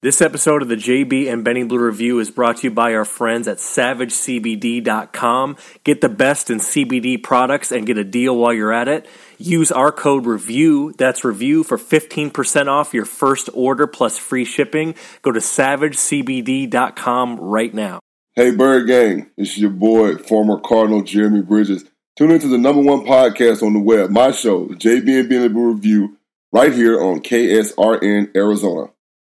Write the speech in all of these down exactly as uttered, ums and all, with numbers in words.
This episode of the J B and Benny Blue Review is brought to you by our friends at savage c b d dot com. Get the best in C B D products and get a deal while you're at it. Use our code REVIEW, that's REVIEW, for fifteen percent off your first order plus free shipping. Go to savage c b d dot com right now. Hey, Bird Gang, it's your boy, former Cardinal Jeremy Bridges. Tune into the number one podcast on the web, my show, the J B and Benny Blue Review, right here on K S R N Arizona.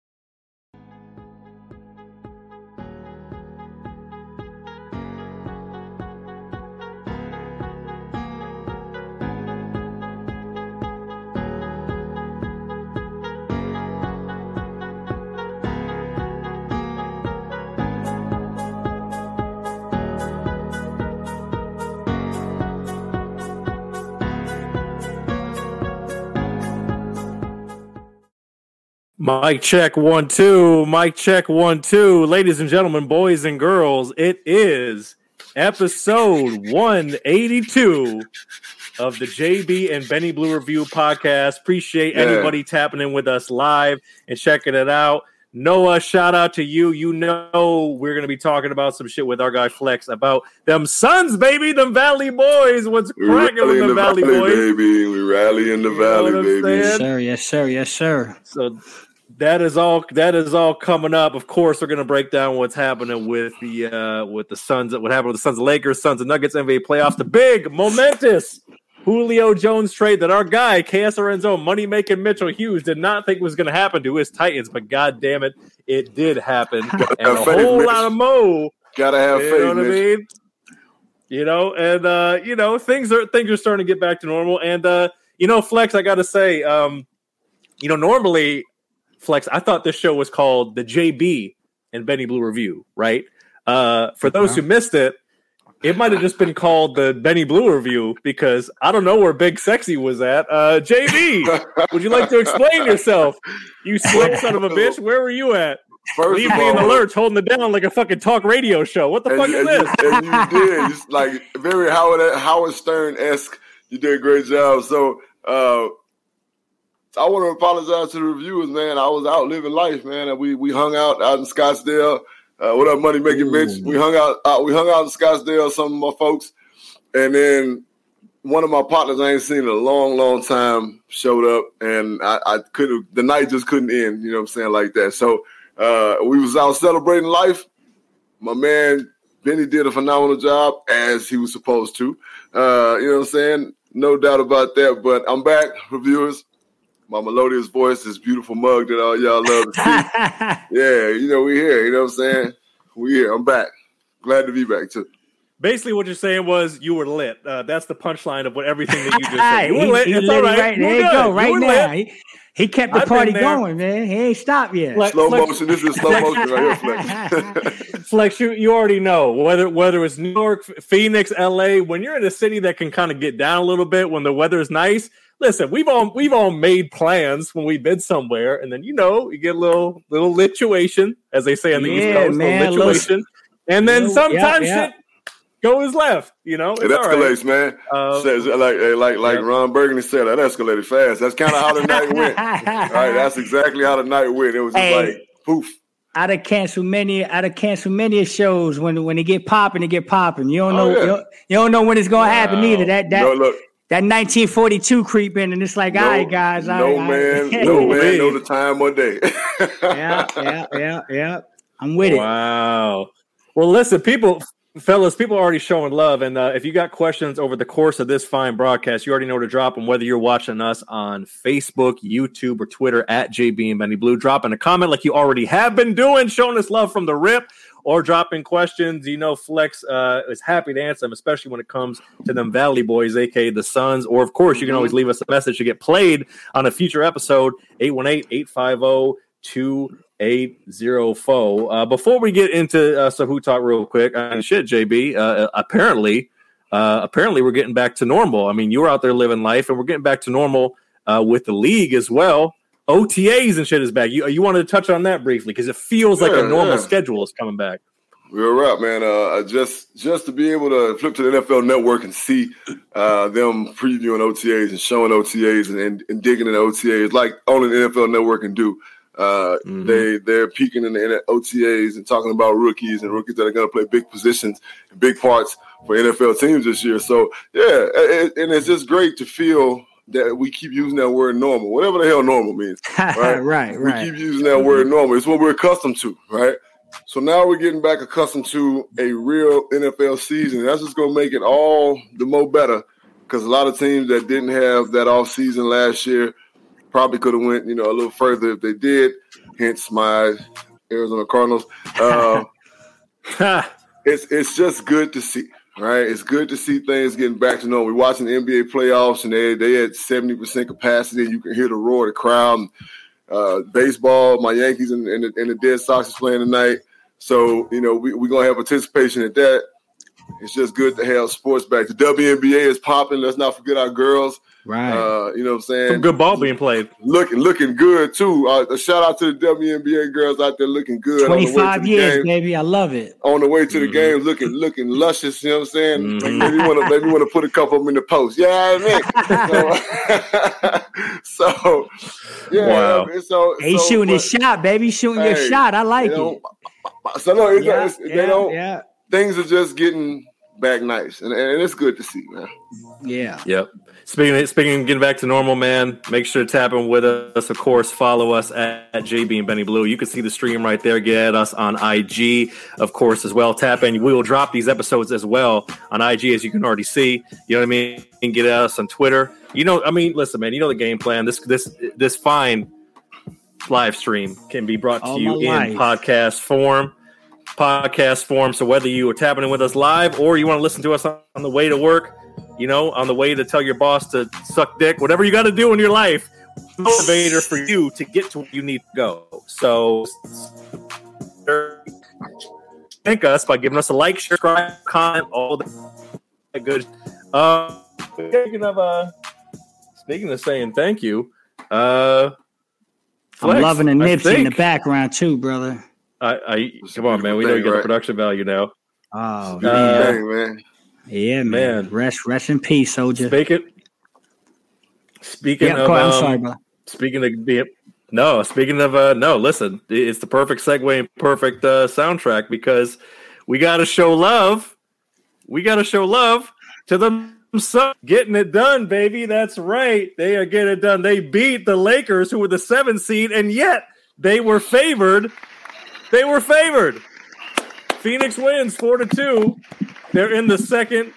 Mic check one, two. Mic check one, two. Ladies and gentlemen, boys and girls, it is episode one eighty-two of the J B and Benny Blue Review podcast. Appreciate yeah. anybody tapping in with us live and checking it out. Noah, shout out to you. You know we're going to be talking about some shit with our guy Flex about them Suns, baby, them Valley boys. What's cracking with them the Valley, valley boys? Baby. We rally in the you Valley, baby. Yes, sir. Yes, sir. Yes, sir. So that is all. That is all coming up. Of course, we're going to break down what's happening with the uh, with the Suns. What happened with the Suns, and Lakers, Suns, and Nuggets N B A playoffs. The big, momentous Julio Jones trade that our guy K S R N's own money making Mitchell Hughes did not think was going to happen to his Titans, but god damn it, it did happen. And a faith, whole Mitch. lot of mo. Gotta have you faith. know what Mitch. I mean? You know, and uh, you know things are things are starting to get back to normal. And uh, you know, Flex, I got to say, um, you know, normally. Flex, I thought this show was called the J B and Benny Blue Review, right? Uh, for those who missed it, it might have just been called the Benny Blue Review because I don't know where Big Sexy was at. Uh, J B, would you like to explain yourself? You slick son of a bitch. Where were you at? First Leave of me in the all, lurch, holding it down like a fucking talk radio show. What the and, fuck and is this? You, and you did. It's like very Howard, Howard Stern-esque. You did a great job. So, uh, I want to apologize to the reviewers, man. I was out living life, man. And we we hung out out in Scottsdale. Uh, what up, Money Making Mitch? We hung out, out. We hung out in Scottsdale. Some of my folks, and then one of my partners I ain't seen in a long, long time showed up, and I, I couldn't. The night just couldn't end. You know what I'm saying, like that. So uh, we was out celebrating life. My man Benny did a phenomenal job as he was supposed to. Uh, you know what I'm saying? No doubt about that. But I'm back, reviewers. My melodious voice, this beautiful mug that all y'all love to see. Yeah, you know, we here. You know what I'm saying? We here. I'm back. Glad to be back, too. Basically, what you're saying was you were lit. Uh, that's the punchline of what everything that you just said. You were lit. He, it's he all right. right. You There you good. go, right you now. He, he kept the I've party been there. going, man. He ain't stopped yet. Flex, Slow Flex, motion. This is slow motion right here, Flex. Flex, you, you already know whether whether it's New York, Phoenix, L A. When you're in a city that can kind of get down a little bit when the weather is nice. Listen, we've all we've all made plans when we've been somewhere, and then you know you get a little little lituation, as they say on the Yeah, East Coast, man, little lituation, and then little- sometimes yeah, yeah. shit goes left. You know, it's It all right. escalates, man. Uh, Says, like like like yeah. Ron Burgundy said, that escalated fast. That's kind of how the night went. All right, that's exactly how the night went. It was just Hey. like poof. I'd have canceled many. I'd have canceled many shows when when they get popping, they get popping. You don't Oh, know. yeah. you, don't, you don't know when it's gonna happen Wow. either. That that No, look, that nineteen forty-two creep in, and it's like, no, all right, guys. all no right, man, all right. no Ooh, man, wait. know the time or day. yeah, yeah, yeah, yeah. I'm with it. Wow. Well, listen, people, fellas, people are already showing love. And uh, if you got questions over the course of this fine broadcast, you already know to drop them, whether you're watching us on Facebook, YouTube, or Twitter at J B and Benny Blue. Drop in a comment like you already have been doing, showing us love from the rip, or dropping questions. You know, Flex uh, is happy to answer them, especially when it comes to them Valley Boys, a k a the Suns. Or, of course, you can always leave us a message to get played on a future episode, eight one eight, eight five zero, two eight zero four. Uh, before we get into uh, some Who Talk real quick, I mean, shit, J B, uh, apparently, uh, apparently we're getting back to normal. I mean, you were out there living life, and we're getting back to normal uh, with the league as well. O T As and shit is back. You you wanted to touch on that briefly because it feels like Yeah, a normal yeah. schedule is coming back. We're up, man. Uh, just just to be able to flip to the N F L Network and see uh, them previewing O T As and showing O T As and, and, and digging in O T As like only the N F L Network can do. Uh, mm-hmm. They they're peaking in the O T As and talking about rookies and rookies that are going to play big positions, and big parts for N F L teams this year. So yeah, it, and it's just great to feel that we keep using that word normal, whatever the hell normal means. Right, right, we right. keep using that word normal. It's what we're accustomed to, right? So now we're getting back accustomed to a real N F L season. That's just going to make it all the more better because a lot of teams that didn't have that off season last year probably could have went, you know, a little further if they did. Hence my Arizona Cardinals. Uh, it's it's just good to see, right? It's good to see things getting back to normal. We're watching the N B A playoffs, and they they had seventy percent capacity. You can hear the roar of the crowd. Uh, baseball, my Yankees and, and, the, and the Dead Sox is playing tonight. So, you know, we, we're going to have participation at that. It's just good to have sports back. The W N B A is popping. Let's not forget our girls. Right. Uh, you know what I'm saying? Some good ball being played. Looking looking good, too. Uh, a shout out to the W N B A girls out there looking good. twenty-five years, game. baby. I love it. On the way to the mm-hmm. game, looking looking luscious, you know what I'm saying? Mm-hmm. Maybe want to maybe want to put a couple of them in the post. Yeah, I mean. so, so, yeah. Wow. So, hey, so, shooting but, his shot, baby. Shooting hey, your shot. I like you know, it. So, no, it's, yeah, it's, yeah, they don't, yeah. things are just getting back nice, and, and it's good to see, man. Yeah. Yep. Speaking of, speaking of getting back to normal, man, make sure to tap in with us. Of course, follow us at, at J B and Benny Blue. You can see the stream right there. Get at us on I G, of course, as well. Tap in. We will drop these episodes as well on I G, as you can already see. You know what I mean? You can get at us on Twitter. You know, I mean, listen, man, you know the game plan. This this this fine live stream can be brought to All you in life. podcast form. Podcast form. So whether you are tapping in with us live or you want to listen to us on, on the way to work, you know, on the way to tell your boss to suck dick, whatever you got to do in your life, motivator for you to get to where you need to go. So thank us by giving us a like, share, subscribe, comment, all that good. Uh, speaking of uh, speaking of saying thank you, uh, Flex, I'm loving the Nipsey think, in the background too, brother. I, I come on, man. We know you got right? the production value now. Oh uh, man. Thing, man. Yeah, man. man. Rest, rest in peace, soldier. Speaking, speaking yep, of, I'm um, sorry, bro. speaking of being, no, speaking of, uh, no, listen, it's the perfect segue and perfect uh, soundtrack because we got to show love. We got to show love to them. So getting it done, baby. That's right. They are getting it done. They beat the Lakers, who were the seventh seed, and yet they were favored. They were favored. Phoenix wins four to two. They're in the second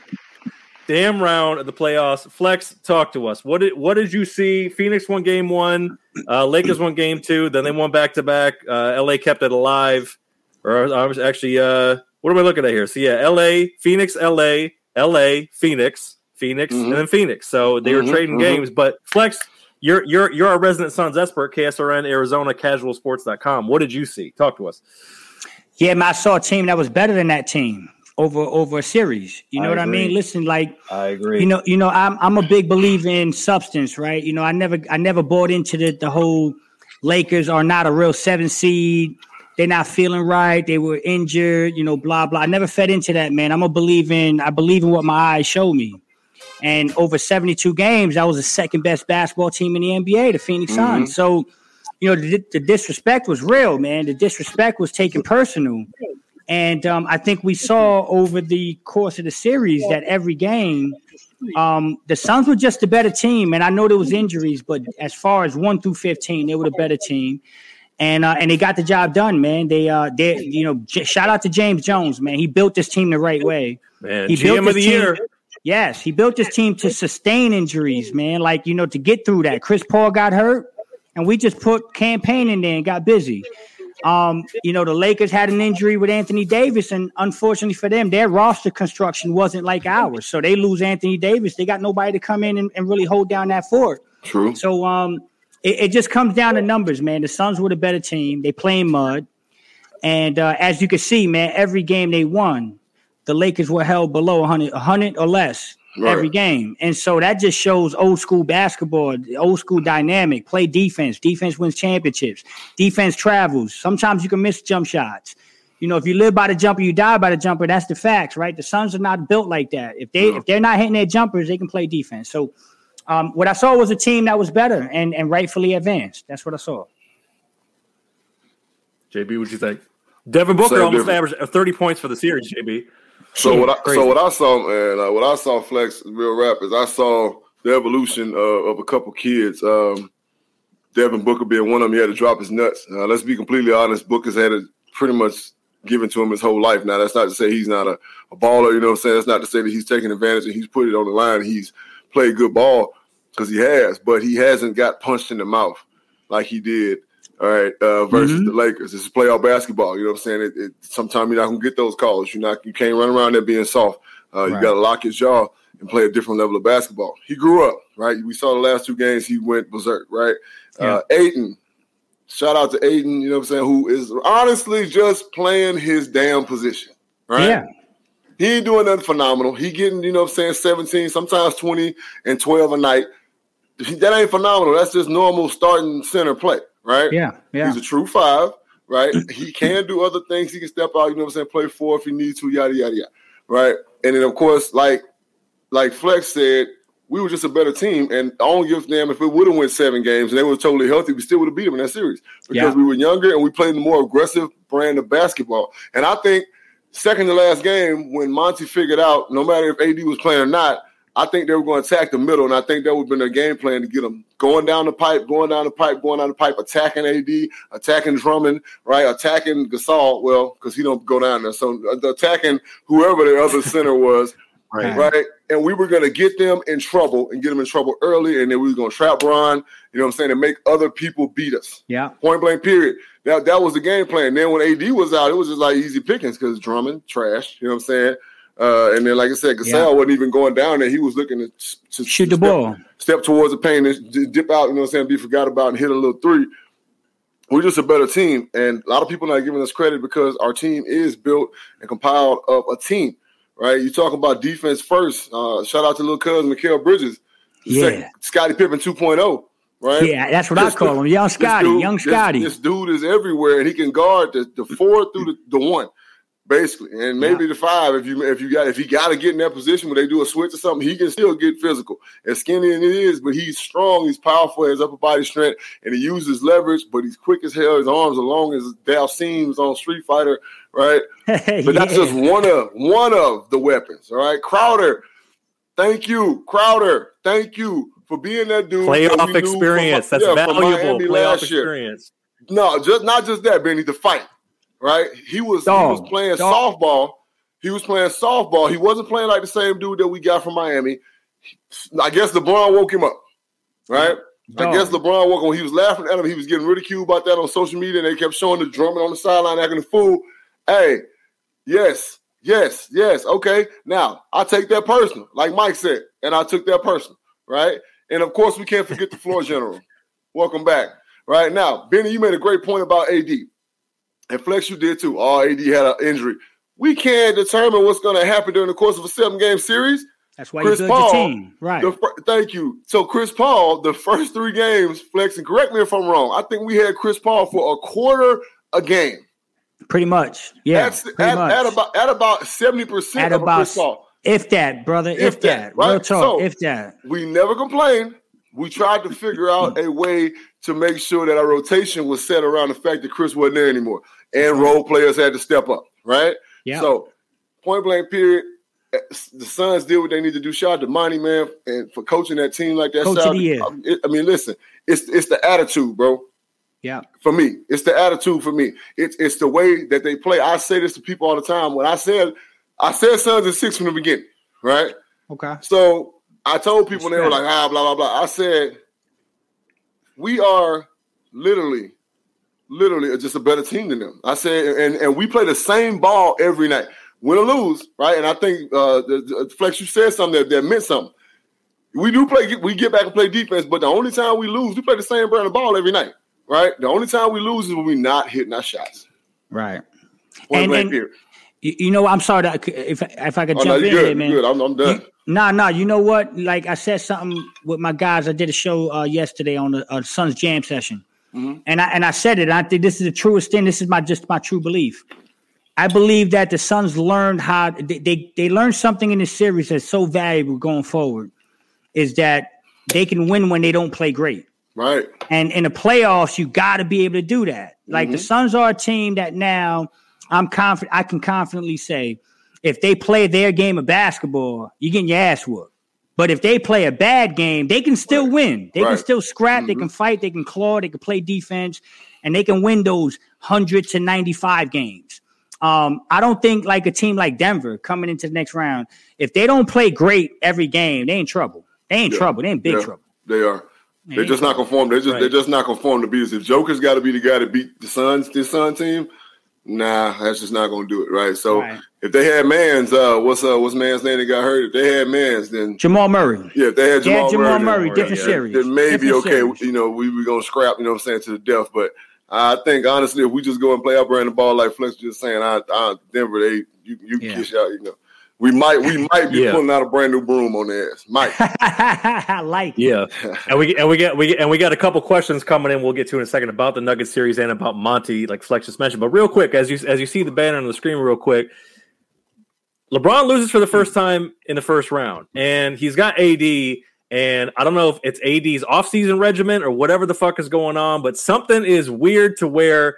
damn round of the playoffs. Flex, talk to us. What did what did you see? Phoenix won game one. Uh, Lakers won game two. Then they won back to back. L A kept it alive. Or I was actually, uh, what am I looking at here? So yeah, L A, Phoenix, L A, L A, Phoenix, Phoenix, mm-hmm. and then Phoenix. So they mm-hmm, were trading mm-hmm. games. But Flex, you're you're you're our resident Suns expert. K S R N Arizona Casual Sports dot com. What did you see? Talk to us. Yeah, man, I saw a team that was better than that team over over a series. You know I what agree. I mean? Listen, like I agree. You know, you know, I'm I'm a big believer in substance, right? You know, I never I never bought into the the whole Lakers are not a real seven seed. They're not feeling right. They were injured, you know, blah blah. I never fed into that, man. I'm a believe in I believe in what my eyes show me. And over seventy-two games, that was the second best basketball team in the N B A, the Phoenix mm-hmm. Suns. So, you know, the, the disrespect was real, man. The disrespect was taken personal. And um, I think we saw over the course of the series that every game, um, the Suns were just a better team. And I know there was injuries, but as far as one through fifteen, they were the better team. And uh, and they got the job done, man. They, uh, they, you know, j- shout out to James Jones, man. He built this team the right way. Man, he G M built of the team, year. Yes, he built this team to sustain injuries, man. Like, you know, to get through that. Chris Paul got hurt, and we just put campaign in there and got busy. Um, you know, the Lakers had an injury with Anthony Davis, and unfortunately for them, their roster construction wasn't like ours. So they lose Anthony Davis. They got nobody to come in and, and really hold down that fort. True. So um, it, it just comes down to numbers, man. The Suns were the better team. They play in mud. And uh, as you can see, man, every game they won, the Lakers were held below one hundred, one hundred or less. Right. Every game. And so that just shows old school basketball, the old school dynamic. Play defense. Defense wins championships. Defense travels. Sometimes you can miss jump shots. You know, if you live by the jumper, you die by the jumper. That's the facts, right? The Suns are not built like that. If they no. if they're not hitting their jumpers, they can play defense. So um, what I saw was a team that was better and, and rightfully advanced. That's what I saw. J B, what you think? Devin Booker Same almost difference. averaged thirty points for the series, J B. So what I Crazy. so what I saw, man, uh, what I saw, Flex, real rap, is I saw the evolution uh, of a couple kids. Um, Devin Booker being one of them, he had to drop his nuts. Uh, let's be completely honest, Booker's had it pretty much given to him his whole life. Now, that's not to say he's not a, a baller, you know what I'm saying? That's not to say that he's taking advantage and he's put it on the line. He's played good ball because he has, but he hasn't got punched in the mouth like he did, all right, uh, versus mm-hmm. the Lakers. This is playoff basketball, you know what I'm saying? It, it, sometimes you're not going to get those calls. You're not, you can't run around there being soft. Uh, you right. got to lock his jaw and play a different level of basketball. He grew up, right? We saw the last two games, he went berserk, right? Yeah. Uh, Ayton, shout out to Ayton, you know what I'm saying, who is honestly just playing his damn position, right? Yeah. He ain't doing nothing phenomenal. He getting, you know what I'm saying, seventeen, sometimes twenty and twelve a night. That ain't phenomenal. That's just normal starting center play, right? Yeah, yeah. He's a true five, right? He can do other things. He can step out, you know what I'm saying, play four if he needs to, yada, yada, yada, right? And then, of course, like like Flex said, we were just a better team, and I don't give a damn if it would have went seven games and they were totally healthy, we still would have beat them in that series because yeah. we were younger and we played the more aggressive brand of basketball. And I think second to last game, when Monty figured out no matter if A D was playing or not, I think they were going to attack the middle, and I think that would have been their game plan to get them going down the pipe, going down the pipe, going down the pipe, attacking A D, attacking Drummond, right, attacking Gasol, well, because he don't go down there. So uh, attacking whoever the other center was, right. right? And we were going to get them in trouble and get them in trouble early, and then we were going to trap Bron, you know what I'm saying, and make other people beat us. Yeah. Point blank, period. That, that was the game plan. Then when A D was out, it was just like easy pickings because Drummond, trash, you know what I'm saying? Uh, and then, like I said, Gasol yeah. wasn't even going down there. He was looking to, to shoot to the step, ball, step towards the paint and dip out, you know what I'm saying, be forgot about and hit a little three. We're just a better team. And a lot of people are not giving us credit because our team is built and compiled of a team, right? You talking about defense first. Uh, shout out to little cousin Mikal Bridges. Yeah. Scottie Pippen two point oh, right? Yeah, that's what this, I call him. Young Scotty, dude, young Scotty. This, this dude is everywhere, and he can guard the, the four through the, the one. Basically, and maybe yeah. the five. If you if you got if he got to get in that position where they do a switch or something, he can still get physical. As skinny as it is, but he's strong, he's powerful, his upper body strength, and he uses leverage. But he's quick as hell. His arms are long as Dal Seams on Street Fighter, right? But yeah. that's just one of one of the weapons. All right, Crowder, thank you, Crowder, thank you for being that dude. Playoff that experience. From, that's yeah, valuable. Playoff experience. Year. No, just not just that, Benny. The fight. Right, he was dog, he was playing dog. softball. He was playing softball. He wasn't playing like the same dude that we got from Miami. I guess LeBron woke him up. Right, dog. I guess LeBron woke him. When he was laughing at him, he was getting ridiculed about that on social media, and they kept showing the Drummond on the sideline acting a fool. Hey, yes, yes, yes. Okay, now I take that personal, like Mike said, and I took that personal. Right, and of course we can't forget the floor general. Welcome back. Right now, Benny, you made a great point about A D. And Flex, you did too. Oh, A D had an injury. We can't determine what's going to happen during the course of a seven-game series. That's why Chris you build Paul, your team. Right. The, thank you. So Chris Paul, the first three games, Flex, and correct me if I'm wrong, I think we had Chris Paul for a quarter a game. Pretty much. Yeah, That's, pretty at, much. At about, at about seventy percent at of about, Chris Paul. If that, brother. If, if that. that. Right? Real talk. So, if that. We never complained. We tried to figure out a way to make sure that our rotation was set around the fact that Chris wasn't there anymore. And role players had to step up, right? Yeah. So, point blank period, the Suns did what they need to do. Shout out to Monty, man, and for coaching that team like that. Coach Shout of the year. I, I mean, listen, it's it's the attitude, bro. Yeah. For me, it's the attitude for me. It's it's the way that they play. I say this to people all the time. When I said I said Suns in six from the beginning, right? Okay. So I told people, and they were like, ah, blah, blah, blah. I said, we are literally, literally just a better team than them. I said, and, and we play the same ball every night. Win or lose, right? And I think, uh, the, the, Flex, you said something that, that meant something. We do play, we get back and play defense, but the only time we lose, we play the same brand of ball every night, right? The only time we lose is when we're not hitting our shots. Right. Point blank period. You know, I'm sorry that if if I could oh, jump no, in good, here, man. Good, I'm, I'm done. You, nah, nah. You know what? Like I said something with my guys. I did a show uh, yesterday on the uh, Suns Jam session, mm-hmm. and I and I said it. And I think this is the truest thing. This is my just my true belief. I believe that the Suns learned how they they, they learned something in this series that's so valuable going forward. Is that they can win when they don't play great. Right. And in the playoffs, you got to be able to do that. Like mm-hmm. the Suns are a team that now I'm confident. I can confidently say if they play their game of basketball, you're getting your ass whooped. But if they play a bad game, they can still right. win. They right. can still scrap. Mm-hmm. They can fight. They can claw. They can play defense. And they can win those one hundred to ninety-five games. Um, I don't think like a team like Denver coming into the next round, if they don't play great every game, they in trouble. They ain't yeah. trouble. They in big yeah. trouble. They are. They they're just not conformed. They're just right. they're just not conformed to beat us. If Joker's got to be the guy to beat the Suns, this Sun team, nah, that's just not going to do it, right? So right. if they had Mans, uh, what's uh, what's Mans' name that got hurt? If they had Mans, then Jamal Murray. Yeah, if they had Jamal, yeah, Jamal Murray, Murray, then, different yeah, series. Then maybe different okay, series. you know, we we gonna scrap, you know what I'm saying, to the death. But I think honestly, if we just go and play up around the ball like Flex was just saying, I, I Denver, they you you yeah. kiss out, you know. We might we might be yeah. pulling out a brand new broom on their ass. Might. I like it. Yeah. and we and we get we get, and we got a couple questions coming in we'll get to in a second about the Nuggets series and about Monty, like Flex just mentioned. But real quick, as you as you see the banner on the screen real quick, LeBron loses for the first time in the first round. And he's got A D, and I don't know if it's A D's offseason regimen or whatever the fuck is going on, but something is weird to where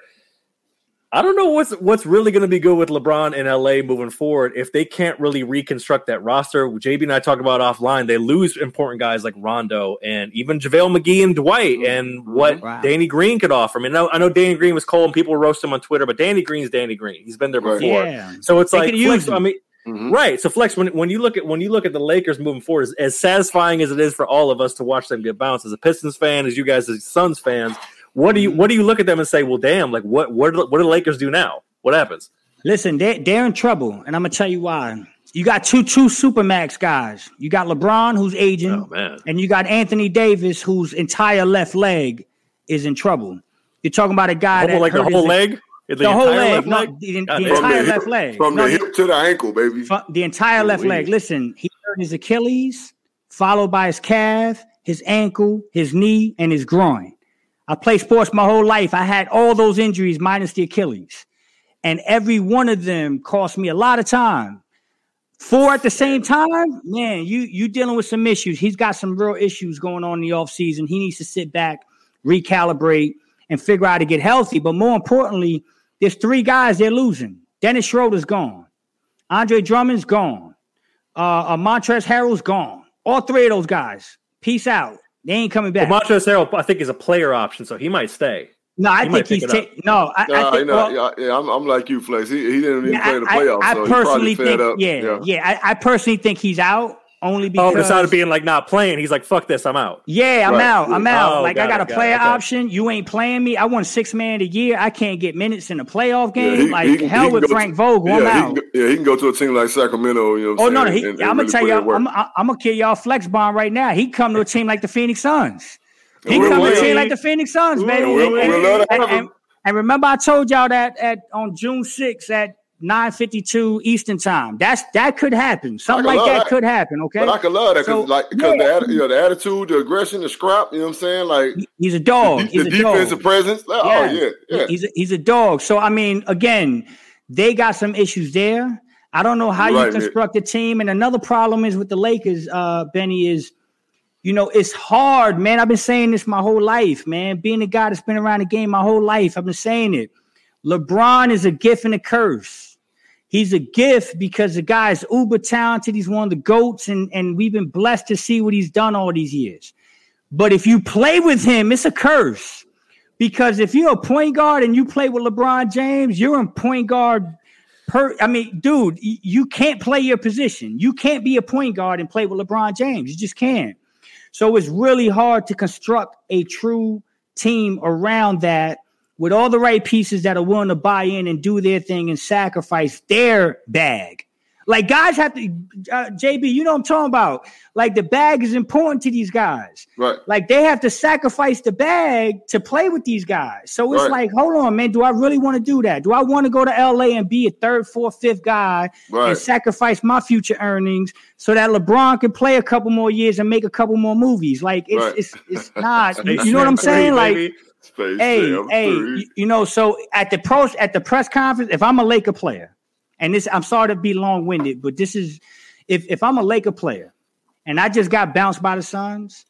I don't know what's what's really going to be good with LeBron in L A moving forward if they can't really reconstruct that roster. J B and I talked about offline. They lose important guys like Rondo and even JaVale McGee and Dwight and what wow. Danny Green could offer. I mean, I know, I know Danny Green was cold and people roast him on Twitter, but Danny Green's Danny Green. He's been there before. Yeah. So it's they like Flex, I mean, mm-hmm. right. So Flex, when when you look at when you look at the Lakers moving forward, as, as satisfying as it is for all of us to watch them get bounced, as a Pistons fan, as you guys as Suns fans, what do you what do you look at them and say, well, damn, like what what do, what do the Lakers do now? What happens? Listen, they're, they're in trouble, and I'm going to tell you why. You got two two Supermax guys. You got LeBron, who's aging, oh, man. and you got Anthony Davis, whose entire left leg is in trouble. You're talking about a guy that like the whole leg? The, the whole leg. No, the, the entire the left hip, leg. From no, the hip to the ankle, baby. From the entire left oh, leg. Listen, he hurt his Achilles, followed by his calf, his ankle, his knee, and his groin. I played sports my whole life. I had all those injuries minus the Achilles. And every one of them cost me a lot of time. Four at the same time, man, you you dealing with some issues. He's got some real issues going on in the offseason. He needs to sit back, recalibrate, and figure out how to get healthy. But more importantly, there's three guys they're losing. Dennis Schroeder's gone. Andre Drummond's gone. Uh, uh, Montrezl Harrell's gone. All three of those guys, peace out. They ain't coming back. Well, Montrezl Harrell, I think, is a player option, so he might stay. No, I he think he's ta- no. I, nah, I think, know, well, yeah, I'm, I'm like you, Flex. He, he didn't even yeah, play the playoffs. I, I so personally he think, think, yeah, yeah, yeah. I, I personally think he's out only because. Oh, besides being like not playing, he's like, "Fuck this, I'm out." Yeah, I'm right. out. I'm out. Oh, like got I got it, a player got it, okay. option. You ain't playing me. I won six man a year. I can't get minutes in a playoff game. Yeah, he, like he, hell he with Frank to, Vogel. Yeah, I'm he out. Can, yeah, he can go to a team like Sacramento. You know what I'm oh saying? no, no. He, and, and I'm really gonna tell y'all. I'm, I'm, I'm gonna kill y'all flex bomb right now. He come to a team like the Phoenix Suns. He we'll, come we'll, to a team like the Phoenix Suns, we'll, baby. We'll, and, we'll and, and, and, and remember, I told y'all that at on June sixth at nine fifty-two Eastern time. That's that could happen. Something like that, that could happen. Okay, but I could love that because, so, like, because yeah. the, you know, the attitude, the aggression, the scrap. You know what I'm saying? Like, he's a dog. The, he's the a defensive dog. presence. Like, yeah. Oh yeah, yeah. He's a, he's a dog. So I mean, again, they got some issues there. I don't know how right, you construct man. a team. And another problem is with the Lakers, uh, Benny, is, you know, it's hard, man. I've been saying this my whole life, man. Being a guy that's been around the game my whole life, I've been saying it. LeBron is a gift and a curse. He's a gift because the guy is uber talented. He's one of the GOATs, and, and we've been blessed to see what he's done all these years. But if you play with him, it's a curse. Because if you're a point guard and you play with LeBron James, you're in point guard. Per, I mean, dude, you can't play your position. You can't be a point guard and play with LeBron James. You just can't. So it's really hard to construct a true team around that with all the right pieces that are willing to buy in and do their thing and sacrifice their bag. Like, guys have to, uh, J B, you know what I'm talking about. Like, the bag is important to these guys. Right. Like, they have to sacrifice the bag to play with these guys. So it's right. like, hold on, man, do I really want to do that? Do I want to go to L A and be a third, fourth, fifth guy right. and sacrifice my future earnings so that LeBron can play a couple more years and make a couple more movies? Like, it's right. it's, it's, it's not. you, you know what I'm saying? Like, Space hey, hey, you, you know, so at the pros at the press conference, if I'm a Laker player, and this, I'm sorry to be long-winded, but this is, if if I'm a Laker player, and I just got bounced by the Suns,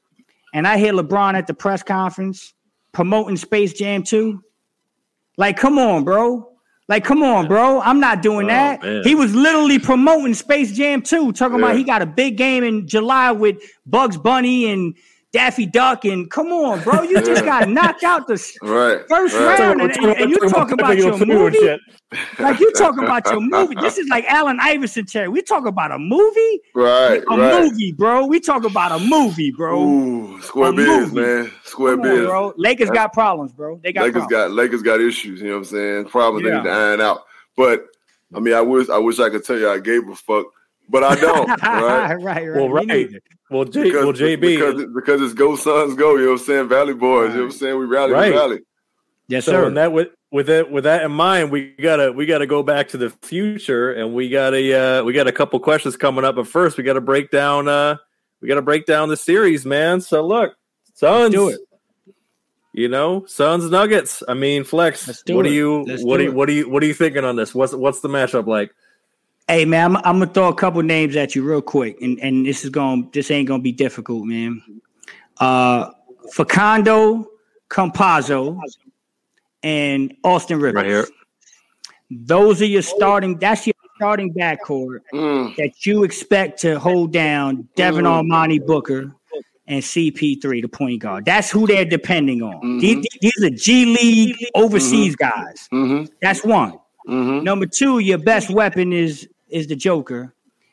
and I hear LeBron at the press conference promoting Space Jam two. Like, come on, bro. Like, come on, bro. I'm not doing oh, that. Man. He was literally promoting Space Jam two, talking yeah. about he got a big game in July with Bugs Bunny and Daffy Duck. And come on, bro. You just got knocked out the right, first right. round. And, and, and you talking about your movie? Like, you talking about your movie. This is like Allen Iverson, Terry. We talk about a movie? Right, A right. movie, bro. We talk about a movie, bro. Ooh, square biz, man. Square biz. Bro. Lakers got problems, bro. They got Lakers problems. got Lakers got issues, you know what I'm saying? Problems Yeah. they need to iron out. But I mean, I wish I wish I could tell you I gave a fuck, but I don't. right? right, right. Well, right. Well, J, because, well, J B, because, because it's go Suns go. You know what I'm saying? Valley boys. Right. You know what I'm saying? We rally, right. we rally. Yes, so sir. And that with with that with that in mind, we gotta we gotta go back to the future, and we got a uh, we got a couple questions coming up. But first, we got to break down uh we got to break down the series, man. So look, Suns, do it. You know, Suns Nuggets. I mean, Flex. Let's do what it. are you Let's what do are you, it. what are you what are you thinking on this? What's what's the matchup like? Hey man, I'm, I'm gonna throw a couple names at you real quick, and, and this is going this ain't gonna be difficult, man. Uh, Facundo Campazzo and Austin Rivers. Right here. Those are your starting. That's your starting backcourt Mm. that you expect to hold down Devin Mm. Armani Booker and C P three, the point guard. That's who they're depending on. Mm-hmm. These, these are G League overseas Mm-hmm. guys. Mm-hmm. That's one. Mm-hmm. Number two, your best weapon is is the Joker,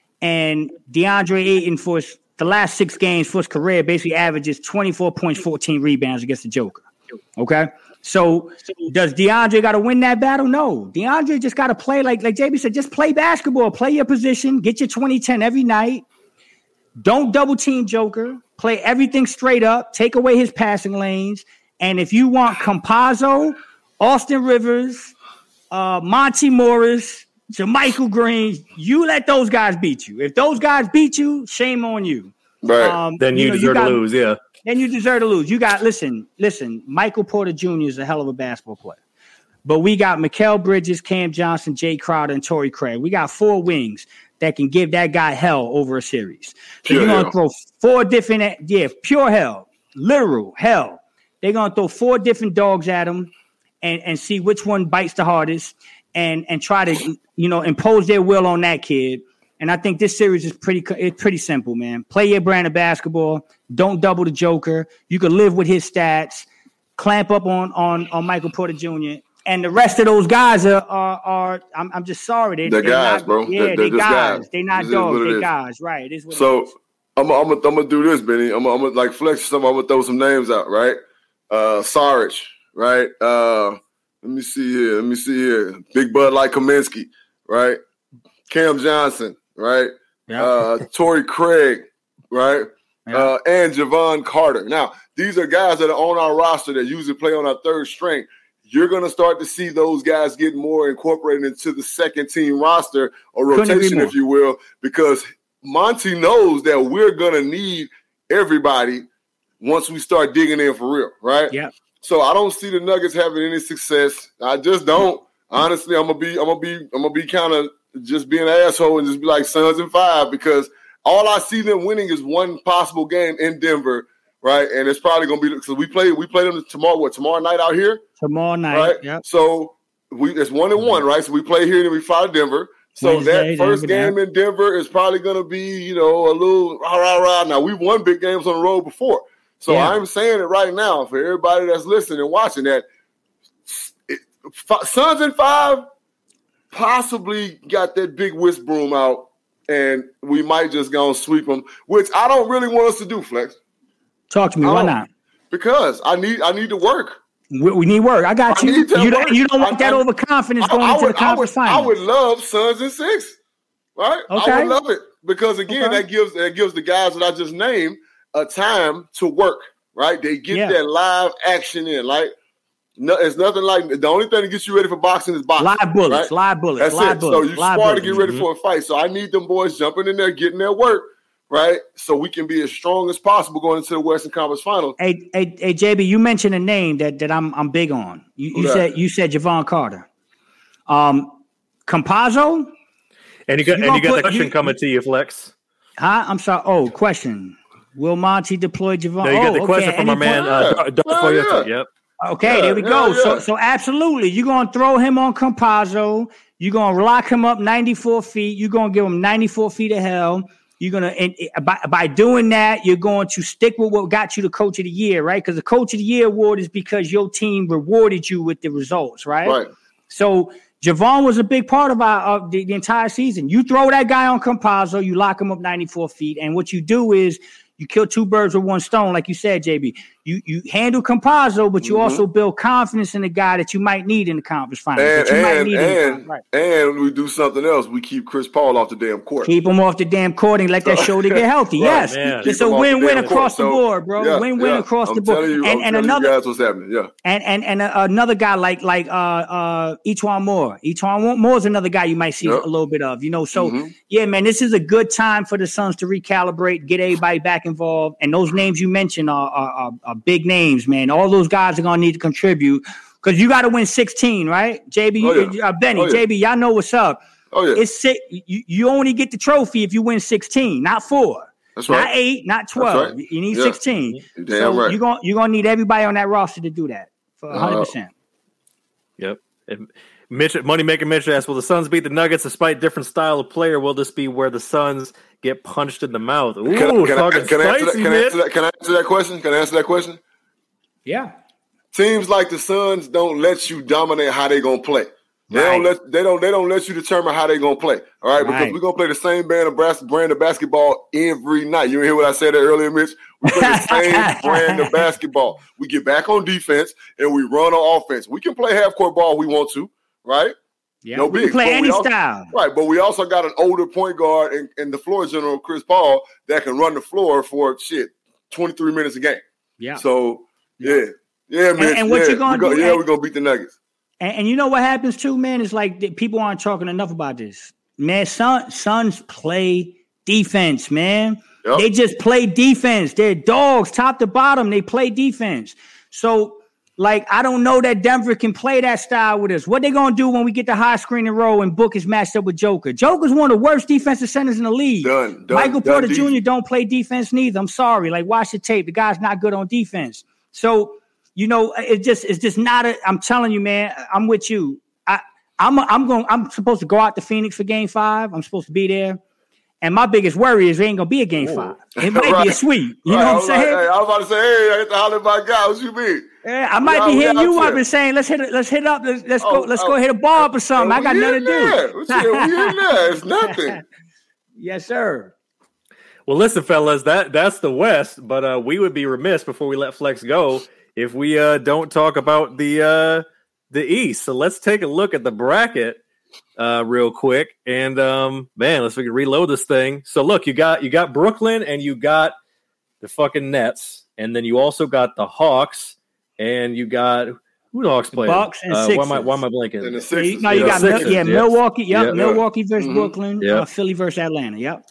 and DeAndre Ayton for his, the last six games for his career basically averages twenty-four points, fourteen rebounds against the Joker. Okay, so does DeAndre got to win that battle? No, DeAndre just got to play like like J B said, just play basketball, play your position, get your twenty ten every night. Don't double team Joker. Play everything straight up. Take away his passing lanes, and if you want Campazzo, Austin Rivers, uh, Monty Morris, JaMychal Green, you let those guys beat you. If those guys beat you, shame on you. Right. Um, Then you, know, deserve got, to lose, yeah. Then you deserve to lose. You got listen, listen. Michael Porter Junior is a hell of a basketball player, but we got Mikal Bridges, Cam Johnson, Jay Crowder, and Torrey Craig. We got four wings that can give that guy hell over a series. So Pure you're gonna hell. throw four different, yeah, pure hell, literal hell. They're gonna throw four different dogs at him, and and see which one bites the hardest, and and try to you know impose their will on that kid. And I think this series is pretty it's pretty simple, man. Play your brand of basketball. Don't double the Joker. You can live with his stats. Clamp up on on on Michael Porter Junior And the rest of those guys are are, are I'm I'm just sorry. They, They're they're guys, not, bro. Yeah, They're- they they're just guys. guys. They're not This is dogs. what it They're is. guys. Right. It is what it So is. I'm I'm gonna I'm gonna do this, Benny. I'm I'm gonna like flex some. I'm gonna throw some names out, right? Uh, Sarge, right? Uh, let me see here. Let me see here. Big Bud like Kaminsky, right? Cam Johnson, right? Yeah. Uh, Torrey Craig, right? Yeah. Uh, and Javon Carter. Now, these are guys that are on our roster that usually play on our third string. You're going to start to see those guys get more incorporated into the second team roster or Couldn't agree rotation, more. if you will, because Monty knows that we're going to need everybody once we start digging in for real, right? Yeah. So I don't see the Nuggets having any success. I just don't. Honestly, I'm gonna be, I'm gonna be, I'm gonna be kind of just be an asshole and just be like Suns in five, because all I see them winning is one possible game in Denver, right? And it's probably gonna be because we play, we play them tomorrow. What, tomorrow night out here? Tomorrow night. Right. Yep. So we it's one and one, right? So we play here and then we fly to Denver. So Wednesday, that first Denver, game in Denver is probably gonna be, you know, a little rah rah rah. Now we won big games on the road before. So Yeah. I'm saying it right now for everybody that's listening and watching that it, f- Suns in five possibly got that big whisk broom out, and we might just go and sweep them, which I don't really want us to do, Flex, Talk to me. I Why don't- not? because I need I need to work. We, we need work. I got I you. need that You don't, work. you don't want I- that I- overconfidence I, going I into would, the I, would, conference I finals. would love Suns in six, right? Okay. I would love it because again, Okay. that gives that gives the guys that I just named a time to work, right? They get Yeah. that live action in. Like, no, it's nothing like the only thing that gets you ready for boxing is boxing. Live bullets, right? live bullets, That's live it. bullets. So you live spar to bullets. get ready for a fight. So I need them boys jumping in there, getting their work, right? So we can be as strong as possible going into the Western Conference Final. Hey, hey, hey, J B, you mentioned a name that, that I'm I'm big on. You, you Who that? said you said Javon Carter, um, Campazzo. And you got You and you gonna got the put- question you- coming to you, Flex. Huh? I'm sorry. Oh, question. Will Monty deploy Javon? No, you oh, got the okay. question from our man, uh, Darth Yeah, Foyota. yeah. Yep. Okay, Yeah, there we yeah, go. yeah. So, so absolutely, you're gonna throw him on Campazzo. You're gonna lock him up ninety-four feet. You're gonna give him ninety-four feet of hell. You're gonna and by, by doing that, you're going to stick with what got you the Coach of the Year, right? Because the Coach of the Year award is because your team rewarded you with the results, right? Right. So Javon was a big part of our of the, the entire season. You throw that guy on Campazzo, you lock him up ninety-four feet, and what you do is you kill two birds with one stone, like you said, J B. You you handle Campazzo, but you mm-hmm. also build confidence in the guy that you might need in the conference finals. And, that you and, might need and, in the, right. and we do something else. We keep Chris Paul off the damn court. Keep him off the damn court and let that shoulder get healthy. Right, yes. man. It's a win-win across the so, board, bro. Yeah, win-win yeah. across I'm the board. You, and I'm and another you guys what's happening. Yeah. And and and uh, another guy like like uh uh Etuan Moore. Etuan Moore is another guy you might see yep. a little bit of, you know. So mm-hmm. yeah, man, this is a good time for the Suns to recalibrate, get everybody back involved. And those names you mentioned are are, are, are big names, man. All those guys are gonna need to contribute because you got to win sixteen, right? J B, oh, yeah. uh, Benny, oh, yeah. J B, y'all know what's up. Oh yeah, it's six. You, you only get the trophy if you win sixteen, not four. That's right. Not eight, not twelve. Right. You need yeah. sixteen. You're damn so right. you're gonna you're gonna need everybody on that roster to do that for one hundred percent. Yep. And Mitch, Money Maker Mitch asks, will the Suns beat the Nuggets despite different style of player? Will this be where the Suns get punched in the mouth? Ooh, can I, can talking I, can I answer that, spicy, can I answer that? Can I answer that question? Can I answer that question? Yeah. Teams like the Suns don't let you dominate how they gonna play. They right. don't let they don't they don't let you determine how they gonna play. All right, because right. we're gonna play the same brand of bas- brand of basketball every night. You hear what I said earlier, Mitch? We play the same brand of basketball. We get back on defense and we run on offense. We can play half court ball if we want to, right? Yeah, no we big. can play but any also, style. Right, but we also got an older point guard and, and the floor general, Chris Paul, that can run the floor for shit twenty-three minutes a game. Yeah. So yeah. Yeah, man. And, and what yeah, you gonna go, do? Yeah, and, we're gonna beat the Nuggets. And, and you know what happens too, man? It's like people aren't talking enough about this. Man, son, Suns play defense, man. Yep. They just play defense. They're dogs, top to bottom. They play defense. So, like, I don't know that Denver can play that style with us. What they gonna do when we get the high screen and roll and Book is matched up with Joker? Joker's one of the worst defensive centers in the league. Done, done, Michael done Porter deep. Junior don't play defense neither. I'm sorry. Like, watch the tape. The guy's not good on defense. So, you know, it just it's just not a. I'm telling you, man. I'm with you. I I'm a, I'm going. I'm supposed to go out to Phoenix for Game Five. I'm supposed to be there. And my biggest worry is there ain't gonna be a Game Ooh. Five. It might right. be a sweep. You right. know what I'm saying? Like, hey, I was about to say, hey, I get to holler at my guy. What you mean? Yeah, I might we be hitting you there. up and saying, let's hit it, let's hit up, let's, let's oh, go, let's oh, go hit a ball up or something. I got nothing to there. do. We in there. It's nothing. Yes, sir. Well, listen, fellas, that that's the West, but uh, we would be remiss before we let Flex go if we uh, don't talk about the uh, the East. So let's take a look at the bracket uh, real quick, and um, man, let's we can reload this thing. So look, you got you got Brooklyn, and you got the fucking Nets, and then you also got the Hawks, and you got who the Hawks playing? Bucks and uh, Sixers. Why am I why am I blanking? And the Sixers. No, you yeah. got Sixers, yeah, yes. Milwaukee. Yep, yep. Milwaukee versus mm-hmm. Brooklyn. Yep. Uh, Philly versus Atlanta. Yep.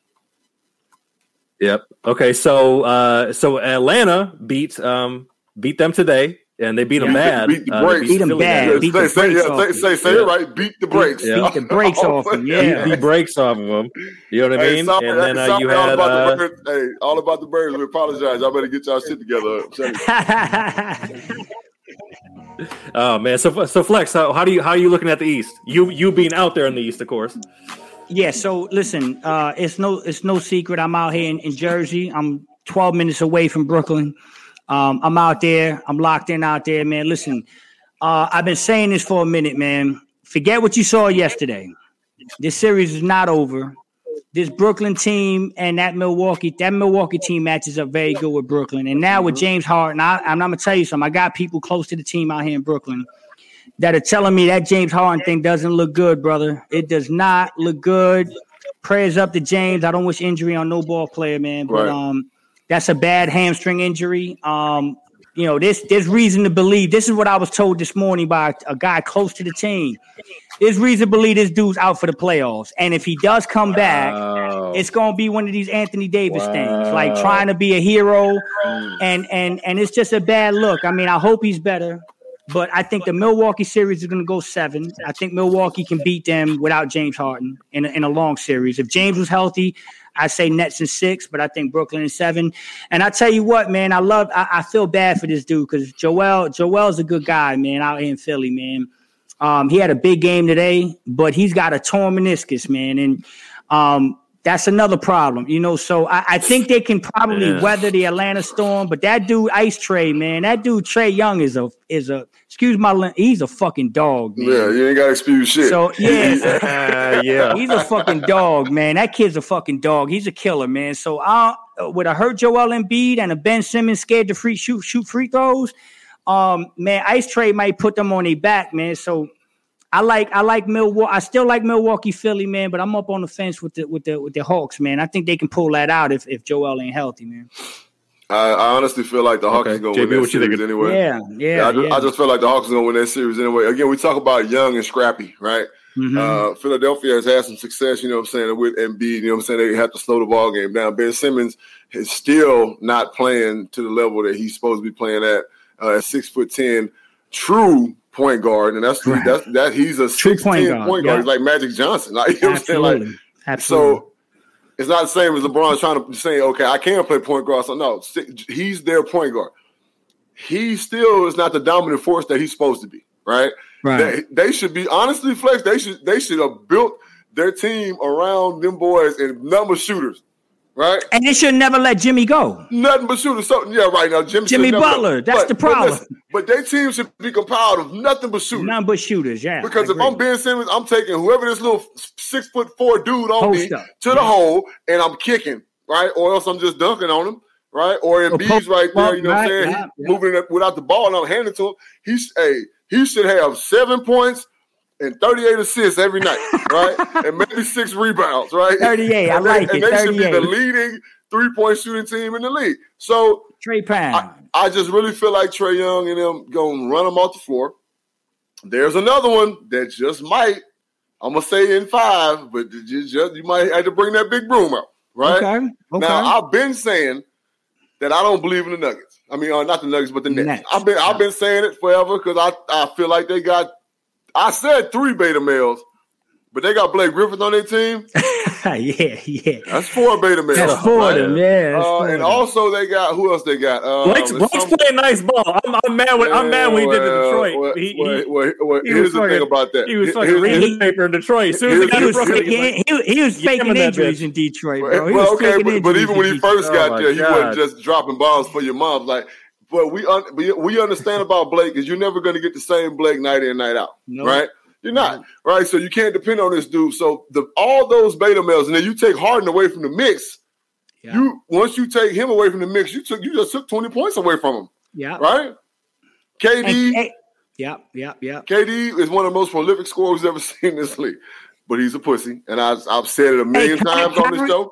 Yep. Okay. So, uh, so Atlanta beat um, beat them today, and they beat them Yeah. bad. Beat the Uh, they brakes. Beat 'em Philly bad. bad. Beat say, the say, brakes yeah, off say, them. say, say Yeah. it right. Beat the brakes. Yeah. Beat the brakes off them. Yeah. Beat the brakes off of them. You know what I Hey, mean? sorry, and then uh, sorry, you all had about uh, the birds. Hey, all about the birds. We apologize. Y'all better get y'all shit together. I'm telling you. oh man. So so Flex, how, how do you how are you looking at the East? You you being out there in the East, of course. Yeah, so listen, uh, it's no it's no secret. I'm out here in, in Jersey. I'm twelve minutes away from Brooklyn. Um, I'm out there. I'm locked in out there, man. Listen, uh, I've been saying this for a minute, man. Forget what you saw yesterday. This series is not over. This Brooklyn team and that Milwaukee, that Milwaukee team matches up very good with Brooklyn. And now with James Harden, I, I'm, I'm going to tell you something. I got people close to the team out here in Brooklyn that are telling me that James Harden thing doesn't look good, brother. It does not look good. Prayers up to James. I don't wish injury on no ball player, man. But Right. um, that's a bad hamstring injury. Um, you know, there's, there's reason to believe. This is what I was told this morning by a guy close to the team. There's reason to believe this dude's out for the playoffs. And if he does come back, Wow. it's going to be one of these Anthony Davis Wow. things, like trying to be a hero. And, and, and it's just a bad look. I mean, I hope he's better. But I think the Milwaukee series is going to go seven. I think Milwaukee can beat them without James Harden in a, in a long series. If James was healthy, I say Nets in six, but I think Brooklyn in seven. And I tell you what, man, I love. I, I feel bad for this dude because Joel Joel's a good guy, man, out here in Philly, man. Um, he had a big game today, but he's got a torn meniscus, man, and um, that's another problem, you know. So I, I think they can probably yeah. weather the Atlanta Storm, but that dude Ice Trae, man, that dude Trae Young is a is a excuse my he's a fucking dog, man. Yeah, you ain't got to excuse shit. So yeah, uh, yeah, he's a fucking dog, man. That kid's a fucking dog. He's a killer, man. So I with a hurt Joel Embiid and a Ben Simmons scared to free shoot shoot free throws. Um, man, Ice Trae might put them on their back, man. So I like I like Milwaukee. I still like Milwaukee, Philly, man. But I'm up on the fence with the with the with the Hawks, man. I think they can pull that out if if Joel ain't healthy, man. I, I honestly feel like the Hawks okay. is going to win that series anyway. Yeah, yeah. yeah, I, just, yeah. I just feel like the Hawks is going to win that series anyway. Again, we talk about young and scrappy, right? Mm-hmm. Uh, Philadelphia has had some success, you know what I'm saying, with Embiid. You know what I'm saying? They have to slow the ball game down. Ben Simmons is still not playing to the level that he's supposed to be playing at. Uh, at six foot ten, true point guard, and that's right. that's that he's a six ten point guard. Point guard. He's like Magic Johnson, like you know what I'm saying? Like, Absolutely. So it's not the same as LeBron trying to say, okay, I can play point guard. So no, he's their point guard. He still is not the dominant force that he's supposed to be, right? Right. They, they should be honestly, Flex. They should they should have built their team around them boys and number shooters. Right, and they should never let Jimmy go. Nothing but shooters. So, yeah, right now, Jimmy, Jimmy Butler. That's but, the problem. But, listen, but their team should be compiled of nothing but shooters. Nothing but shooters. Yeah. Because if I'm Ben Simmons, I'm taking whoever this little six foot four dude on Post me up. to the yeah. hole, and I'm kicking. Right, or else I'm just dunking on him. Right, or Embiid's right there. You know right, what I'm saying? yeah, He, yeah. moving it without the ball, and I'm handing it to him. He's hey, he should have seven points. And thirty-eight assists every night, right? And maybe six rebounds, right? thirty-eight, I and they, like and it. they should be the thirty-eight. leading three-point shooting team in the league. So Trae Pound. I, I just really feel like Trae Young and them going to run them off the floor. There's another one that just might, I'm going to say in five, but you, just, you might have to bring that big broom out, right? Okay. okay. Now, I've been saying that I don't believe in the Nuggets. I mean, uh, not the Nuggets, but the Nets. Nets. I've been I've been saying it forever because I, I feel like they got – I said three beta males, but they got Blake Griffin on their team. yeah, yeah. That's four beta males. That's four right? of them, yeah. Uh, and them. also they got who else they got? Um, Blake's, Blake's some, playing nice ball. I'm, I'm mad when I'm mad when he did in Detroit. Well, he, well, he, well, well, he here's the fucking, thing about that. He was fucking here's, reading here's, paper in Detroit. As soon as he got he was, Detroit, faking, he was, like, he, he was faking injuries in Detroit, bro. He well, was okay, faking but, but even when he first Oh got my there, he God. wasn't just dropping bombs for your mom. Like, but we un, we, we understand about Blake is you're never going to get the same Blake night in, night out, Nope. right? You're not, right? So you can't depend on this dude. So the all those beta males, and then you take Harden away from the mix. Yeah. You once you take him away from the mix, you took you just took twenty points away from him. Yeah. Right? K D. And, hey, yeah, yeah, yeah. K D is one of the most prolific scorers we've ever seen in this league. But he's a pussy. And I've, I've said it a million Hey, times Kyrie, on this show.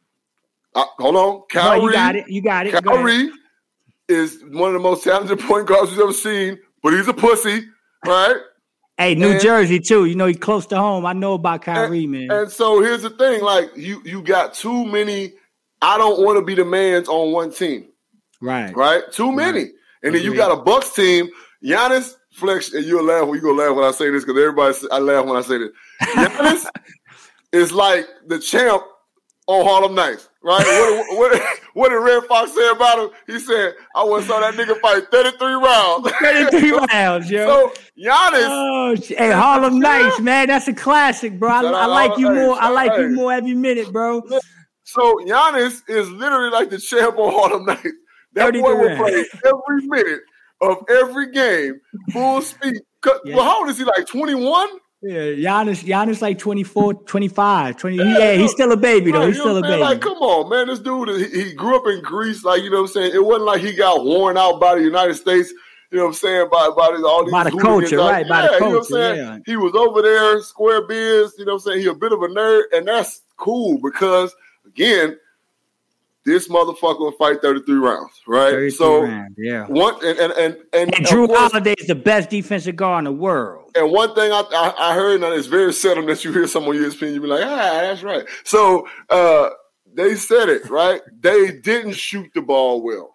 Uh, hold on. Kyrie, no, you got it. You got it. Go Kyrie ahead. is one of the most talented point guards we've ever seen, but he's a pussy, right? Hey, New and, Jersey too. You know he close to home. I know about Kyrie, and, man. And so here's the thing: like you, you got too many. I don't want to be the man's on one team, right? Right? Too many, Right. and then you Agreed. got a Bucks team. Giannis, Flex, and you'll laugh when you gonna laugh when I say this because everybody, I laugh when I say this. Giannis is like the champ on Harlem Nights, right? What, what, what did Red Fox say about him? He said, I once saw that nigga fight thirty-three rounds. thirty-three rounds, yo. So Giannis. Oh, hey, Harlem Nights, man. That's a classic, bro. I, I like you more. I like you more every minute, bro. So Giannis is literally like the champ on Harlem Nights. That boy will play every minute of every game, full speed. Yeah. Well, how old is he? Like twenty-one? Yeah, Giannis, Giannis like twenty-four, twenty-five, twenty. Yeah, yeah, he's still a baby, though. Right, He's you still know a what I'm saying? baby. Like, come on, man. This dude, he, he grew up in Greece. Like, you know what I'm saying? It wasn't like he got worn out by the United States, you know what I'm saying, by, by these, all these By the hooligans culture, out- right, by yeah, the you know what I'm culture, saying? yeah. He was over there, square biz, you know what I'm saying? He a bit of a nerd, and that's cool because, again, this motherfucker will fight thirty-three rounds, right? thirty-three So, rounds, yeah. one, and, and, and, and, And of Drew course- Holiday is the best defensive guard in the world. and one thing I, I, I heard, and it's very seldom that you hear someone on E S P N, you be like, ah, that's right. So uh, they said it, right? They didn't shoot the ball well.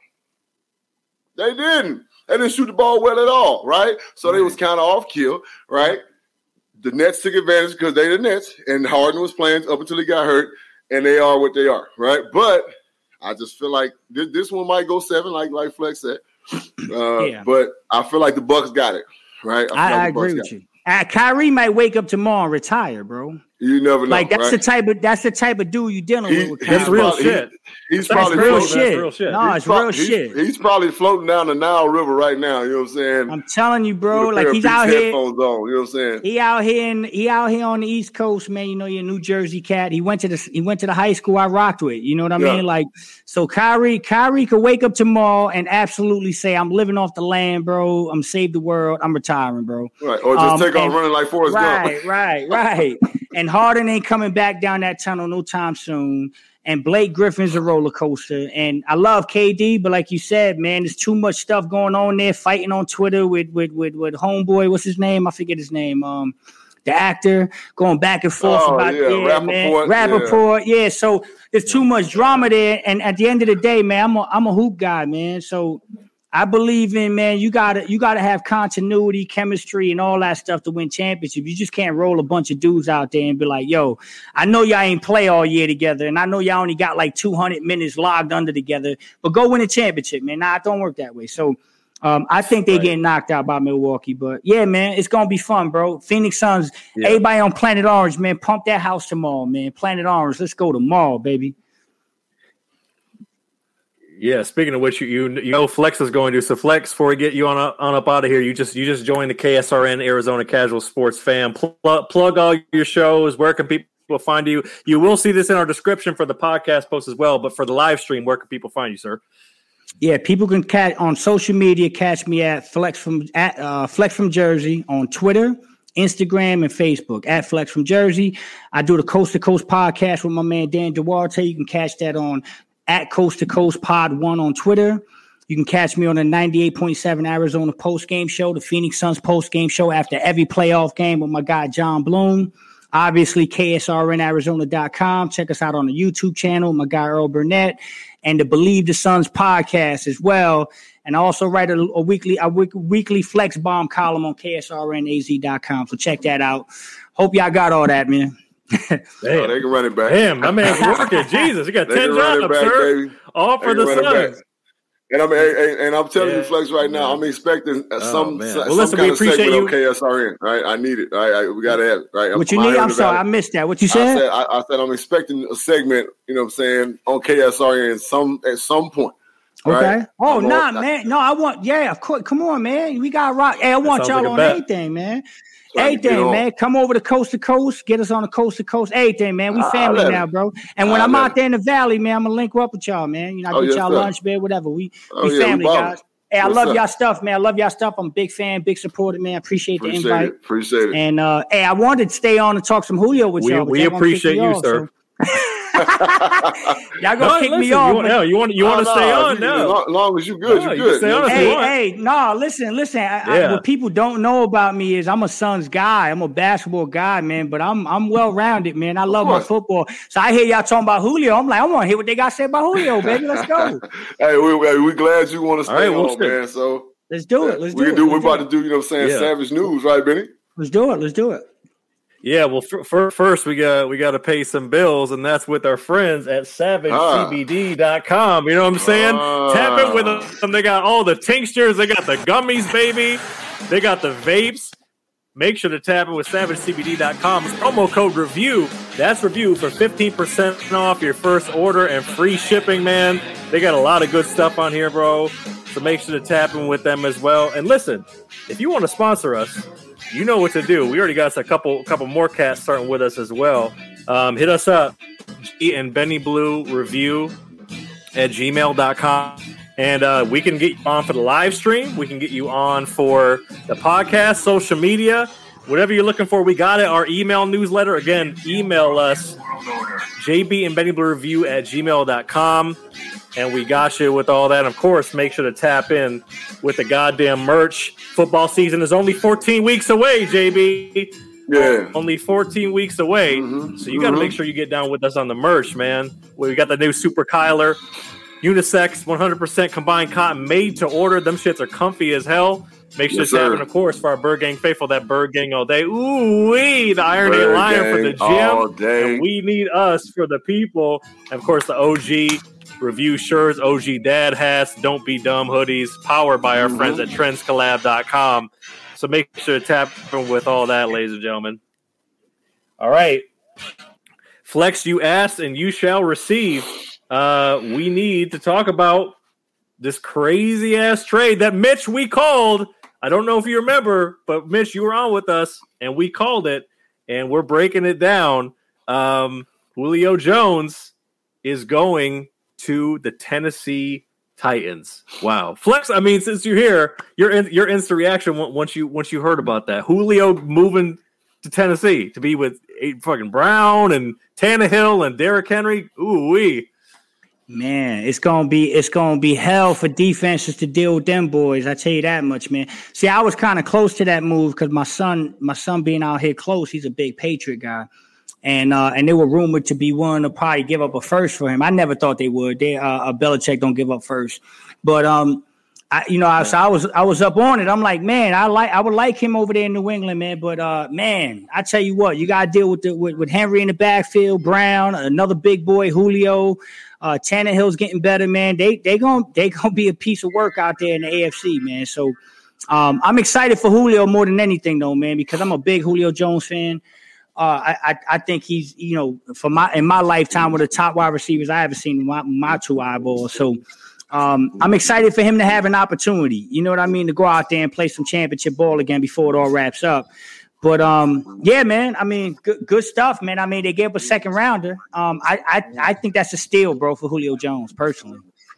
They didn't. They didn't shoot the ball well at all, right? So they was kind of off kill, right? The Nets took advantage because they the Nets, and Harden was playing up until he got hurt. and they are what they are, right? But I just feel like this, this one might go seven, like like Flex said. Uh, yeah. But I feel like the Bucks got it, right? I, I, like I agree with you. Uh, Kyrie might wake up tomorrow and retire, bro. You never know. Like that's right? the type of that's the type of dude you dealing he, with. with that's real shit. He, he's that's probably real floating, shit. That's real shit. No, he's it's pro- real he's, shit. He's probably floating down the Nile River right now. You know what I'm saying? I'm telling you, bro. With a Like pair he's of out Beats here. headphones on, you know what I'm saying? He out here in he out here on the East Coast, man. You know, you're a New Jersey cat. He went to the he went to the high school I rocked with. You know what I Yeah. mean? Like, so Kyrie, Kyrie could wake up tomorrow and absolutely say, "I'm living off the land, bro. I'm save the world. I'm retiring, bro." Right, or just Um, take off and- running like Forrest Gump. Right, right, right. And Harden ain't coming back down that tunnel no time soon. And Blake Griffin's a roller coaster. And I love K D, but like you said, man, there's too much stuff going on there, fighting on Twitter with with with, with homeboy. What's his name? I forget his name. Um, the actor going back and forth Oh, about yeah, yeah, man, Rappaport. Yeah. yeah. So there's too much drama there. And at the end of the day, man, I'm a I'm a hoop guy, man. So I believe in, man, you gotta you gotta have continuity, chemistry, and all that stuff to win championships. You just can't roll a bunch of dudes out there and be like, yo, I know y'all ain't play all year together, and I know y'all only got like two hundred minutes logged under together, but go win a championship, man. Nah, it don't work that way. So um, I think they right. get knocked out by Milwaukee. But yeah, man, it's gonna be fun, bro. Phoenix Suns, Yeah. everybody on Planet Orange, man, pump that house tomorrow, man. Planet Orange, let's go tomorrow, baby. Yeah, speaking of which, you you, you know Flex is going to. So Flex, before we get you on up, on up out of here, you just you just joined the K S R N Arizona Casual Sports Fam. Plug, plug all your shows. Where can people find you? You will see this in our description for the podcast post as well. But for the live stream, where can people find you, sir? Yeah, people can catch on social media. Catch me at Flex from at uh, Flex from Jersey on Twitter, Instagram, and Facebook at Flex from Jersey. I do the Coast to Coast podcast with my man Dan Duarte. You can catch that on at Coast to Coast Pod One on Twitter. You can catch me on the ninety-eight point seven Arizona post game show, the Phoenix Suns post game show after every playoff game with my guy John Bloom. Obviously, K S R N Arizona dot com. Check us out on the YouTube channel, my guy Earl Burnett, and the Believe the Suns podcast as well. And I also write a, a weekly a week, weekly Flex Bomb column on K S R N A Z dot com. So check that out. Hope y'all got all that, man. Damn. Oh, they can run it back. Damn, my man's working. Jesus, you got They ten can run it jobs, back, sir. baby. All for They the can run it Suns. back. And I'm and, and I'm telling Yeah. you, Flex, right now, Yeah. I'm expecting uh, Oh, some man. some, Well, listen, kind we of segment appreciate on you. K S R N. Right, I need it. Right, I, we got to have it. Right. What you I'm need? I'm hyped sorry, I about it. missed that. What you I said? said, I, I said, I'm expecting a segment. You know what I'm saying on K S R N some at some point. Okay. Right? Oh, I'm nah, on- man. No, I want, yeah, of course. Come on, man. We got rock. Hey, I want sounds y'all like a on bet. everything, man. Trying to get Everything, on. man. Come over to coast to coast. Get us on the coast to coast. Everything, man. We I- I family let now, it. bro. And when I I'm let out it. there in the valley, man, I'm gonna link up with y'all, man. You know, I Oh, get yes, y'all sir. lunch, man, whatever. We Oh, we yeah, we family, ballin'. guys. Hey, I Yes, love sir. y'all stuff, man. I love y'all stuff. I'm a big fan, big supporter, man. Appreciate the Appreciate invite. it. Appreciate it. And uh, hey, I wanted to stay on and talk some Julio with We- y'all. but we y'all gonna kick appreciate me you, off, sir. so- Y'all gonna No, kick listen, me you off. want, but- no, you want you want to Oh, stay no, on you- now. As long, as long as you good, No, you you good. can stay You know on what if I'm you Hey, want. hey, no, listen, listen. I, I, Yeah. what people don't know about me is I'm a Suns guy. I'm a basketball guy, man. But I'm I'm well rounded, man. I love my course. football. So I hear y'all talking about Julio. I'm like, I want to hear what they got to say about Julio, baby. Let's go. Hey, we we we glad you want to stay All right, well, on, shit. man. So Let's do it. Let's we do can it. do. We're Let's about do to it. do. You know what I'm saying? Yeah. Savage news, right, Benny? Let's do it. Let's do it. Yeah, well, for, for, first we got we got to pay some bills, and that's with our friends at savage C B D dot com. You know what I'm saying? Ah. Tap in with them. They got all the tinctures. They got the gummies, baby. They got the vapes. Make sure to tap in with savage C B D dot com. It's promo code REVIEW. That's REVIEW for fifteen percent off your first order and free shipping, man. They got a lot of good stuff on here, bro. So make sure to tap in with them as well. And listen, if you want to sponsor us, you know what to do. We already got a couple couple more cats starting with us as well. Um, hit us up, G and Benny Blue Review at gmail dot com. And uh, we can get you on for the live stream. We can get you on for the podcast, social media, whatever you're looking for. We got it. Our email newsletter. Again, email us, J B and Benny Blue Review at gmail dot com. And we got you with all that. Of course, make sure to tap in with the goddamn merch. Football season is only fourteen weeks away, J B. Yeah. Only fourteen weeks away. Mhm. So you got to Mhm. make sure you get down with us on the merch, man. We got the new Super Kyler. unisex, one hundred percent combined cotton, made to order. Them shits are comfy as hell. Make sure Yes, to have, sir. and of course, for our Bird Gang faithful, that Bird Gang all day. Ooh, wee, the Iron Bird Eight Lion for Gang the all gym. day. And we need us for the people. And of course, the O G review shirts, O G dad hats, Don't Be Dumb hoodies, powered by our Mhm. friends at trends collab dot com. So make sure to tap in with all that, ladies and gentlemen. All right. Flex, you asked and you shall receive. Uh, we need to talk about this crazy ass trade that Mitch we called. I don't know if you remember, but Mitch, you were on with us and we called it and we're breaking it down. Um, Julio Jones is going to the Tennessee Titans. Wow. Flex, I mean, since you're here, your in, your instant reaction once you once you heard about that. Julio moving to Tennessee to be with eight fucking Brown and Tannehill and Derrick Henry. Ooh wee. Man, it's gonna be it's gonna be hell for defenses to deal with them boys. I tell you that much, man. See, I was kind of close to that move because my son, my son being out here close, he's a big Patriot guy, and uh, and they were rumored to be willing to probably give up a first for him. I never thought they would. They uh, uh Belichick don't give up first, but um, I you know I, so I was I was up on it. I'm like, man, I like I would like him over there in New England, man. But uh, man, I tell you what, you got to deal with the with, with Henry in the backfield, Brown, another big boy, Julio. Uh, Tannehill's getting better, man. They they gonna they gonna be a piece of work out there in the A F C, man. So um, I'm excited for Julio more than anything, though, man, because I'm a big Julio Jones fan. Uh, I, I I think he's you know for my in my lifetime one of the top wide receivers I haven't seen in my, my two eyeballs. So um, I'm excited for him to have an opportunity. You know what I mean, to go out there and play some championship ball again before it all wraps up. But um, yeah, man. I mean, good, good stuff, man. I mean, they gave up a second rounder. Um, I, I, I think that's a steal, bro, for Julio Jones, personally.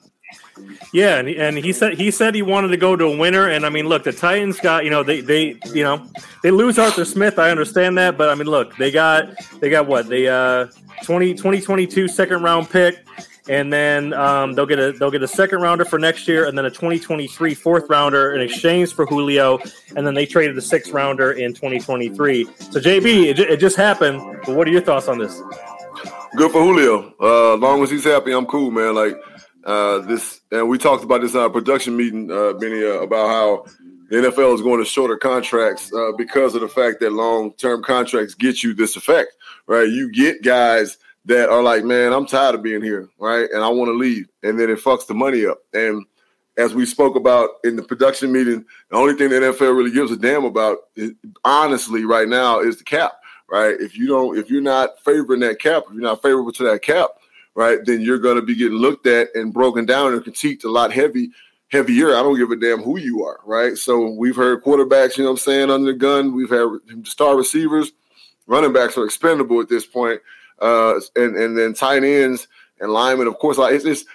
Yeah, and he, and he said he said he wanted to go to a winner. And I mean, look, the Titans got you know they they you know they lose Arthur Smith. I understand that, but I mean, look, they got they got what they uh twenty twenty-two second round pick. And then um, they'll get a they'll get a second rounder for next year, and then a twenty twenty-three fourth rounder in exchange for Julio, and then they traded the sixth rounder in twenty twenty-three. So J B, it, it just happened. But what are your thoughts on this? Good for Julio. Uh, as long as he's happy, I'm cool, man. Like uh, this, and we talked about this in our production meeting, uh, Benny, uh, about how the N F L is going to shorter contracts uh, because of the fact that long-term contracts get you this effect, right? You get guys that are like, man, I'm tired of being here, right? And I want to leave. And then it fucks the money up. And as we spoke about in the production meeting, the only thing the N F L really gives a damn about, is, honestly, right now, is the cap, right? If you don't, if you're not favoring that cap, if you're not favorable to that cap, right, then you're going to be getting looked at and broken down and critiqued a lot heavy, heavier. I don't give a damn who you are, right? So we've heard quarterbacks, you know what I'm saying, under the gun. We've had star receivers. Running backs are expendable at this point. Uh, and, and then tight ends and linemen, of course, like it's it's,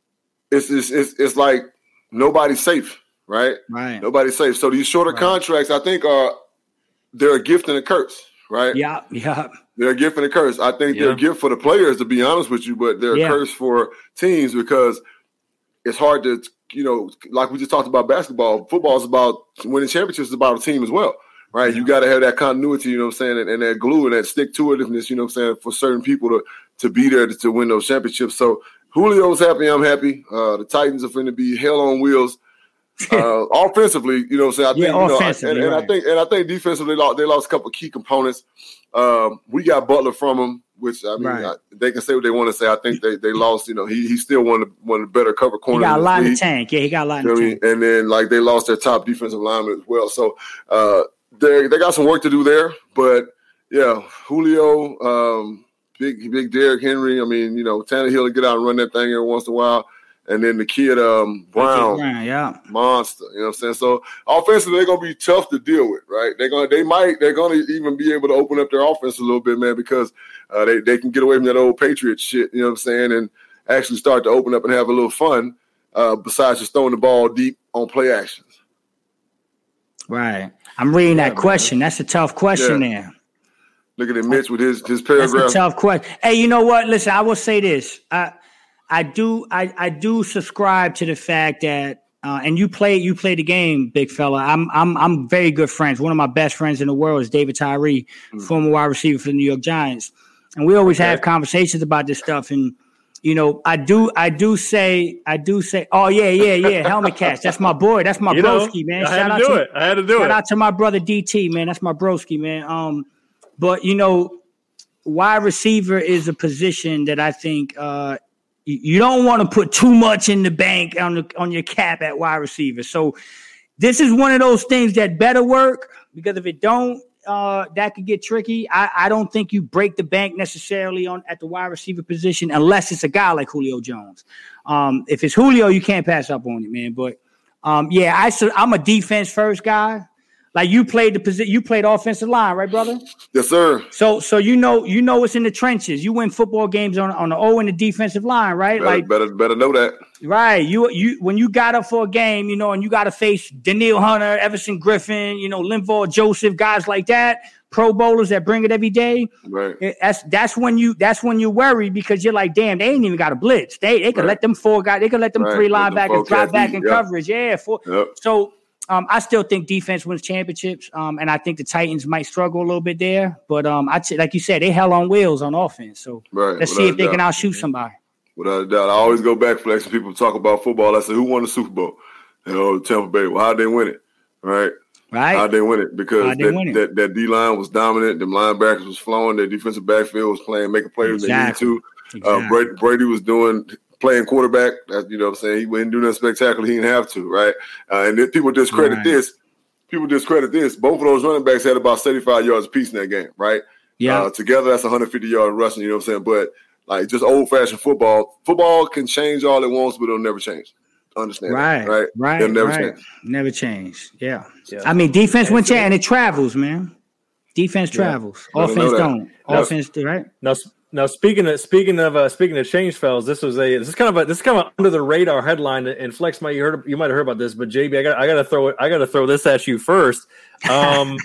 it's it's it's it's like nobody's safe, right? Right. Nobody's safe. So these shorter Right. contracts, I think, are they're a gift and a curse, right? Yeah, yeah. They're a gift and a curse. I think Yeah. they're a gift for the players, to be honest with you, but they're Yeah. a curse for teams because it's hard to, you know, like we just talked about basketball. Football is about winning championships, is about a team as well. Right, you got to have that continuity, you know what I'm saying, and, and that glue and that stick-to-itiveness, you know what I'm saying, for certain people to to be there to, to win those championships. So Julio's happy, I'm happy. Uh, the Titans are going to be hell on wheels. Uh, offensively, you know what I'm saying. I think, Yeah, you know, offensively, and, and right. I think, and I think defensively, they lost, they lost a couple of key components. Um, we got Butler from them, which I mean, Right. I, they can say what they want to say. I think they they lost. You know, he he's still one of the, one of the better cover He corners. got a in lot in the league. tank. Yeah, he got a lot in You know the what I tank. mean? And then like they lost their top defensive lineman as well. So uh, they they got some work to do there. But yeah, Julio, um, big big Derrick Henry. I mean, you know, Tannehill to get out and run that thing every once in a while. And then the kid um, Brown, Brown, yeah. monster. You know what I'm saying? So offensively, they're gonna be tough to deal with, right? They're gonna they might they're gonna even be able to open up their offense a little bit, man, because uh, they they can get away from that old Patriot shit. You know what I'm saying? And actually start to open up and have a little fun. Uh, besides just throwing the ball deep on play actions. Right. I'm reading Yeah, that question. That's a tough question Yeah. there. Look at Mitch with his his That's paragraph. a tough question. Hey, you know what? Listen, I will say this. I I do I, I do subscribe to the fact that uh, and you play you play the game, big fella. I'm I'm I'm very good friends. One of my best friends in the world is David Tyree, Mm. former wide receiver for the New York Giants. And we always Okay. have conversations about this stuff. And you know, I do, I do say, I do say, oh yeah, yeah, yeah, helmet catch. That's my boy. That's my you broski, know, man. I shout had to out do to, it. I had to do shout it. Shout out to my brother D T, man. That's my broski, man. Um, but you know, wide receiver is a position that I think uh, you, you don't want to put too much in the bank on the on your cap at wide receiver. So this is one of those things that better work, because if it don't, Uh, that could get tricky. I, I don't think you break the bank necessarily on at the wide receiver position unless it's a guy like Julio Jones. Um, if it's Julio, you can't pass up on it, man. But um, yeah, I so I'm a defense first guy. Like you played the position, you played offensive line, right, brother? Yes, sir. So so you know you know it's in the trenches. You win football games on on the O and the defensive line, right? Better, like better better know that. Right. You you when you got up for a game, you know, and you got to face Danielle Hunter, Everson Griffin, you know, Linval Joseph, guys like that, Pro Bowlers that bring it every day. Right. That's that's when you that's when you worry, because you're like, damn, they ain't even got a blitz. They they could right. let them four guys, they could let them right. three linebackers drop back in yep. coverage. Yeah. For, yep. So um, I still think defense wins championships, um, and I think the Titans might struggle a little bit there. But um, I t- like you said, they hell on wheels on offense. So right. let's Without see if they doubt. can outshoot somebody. Without a doubt. I always go back, Flex, when people talk about football. I say, who won the Super Bowl? You know, Tampa Bay. Well, how'd they win it? Right? Right. How'd they win it? Because that, it? that, that D-line was dominant. Them linebackers was flowing. Their defensive backfield was playing, making plays exactly. they needed to. Exactly. Uh, Brady, Brady was doing playing quarterback. That's, you know what I'm saying? He wouldn't do nothing spectacular. He didn't have to, right? Uh, and then people discredit right. this. People discredit this. Both of those running backs had about seventy-five yards apiece in that game, right? Yeah. Uh, together, that's one hundred fifty yards rushing, you know what I'm saying? But like just old-fashioned football, football can change all it wants, but it'll never change. Understand right, that, right? Right, It'll never right. change. Never change. Yeah. yeah. I mean, defense went change, and it travels, man. Defense yeah. travels. Offense don't. Now, Offense, right? Now, now speaking of speaking of uh, speaking of change, fellas, this was a this is kind of a this is kind of under the radar headline. And Flex, might you heard you might have heard about this, but J B, I got I got to throw it. I got to throw this at you first. Um,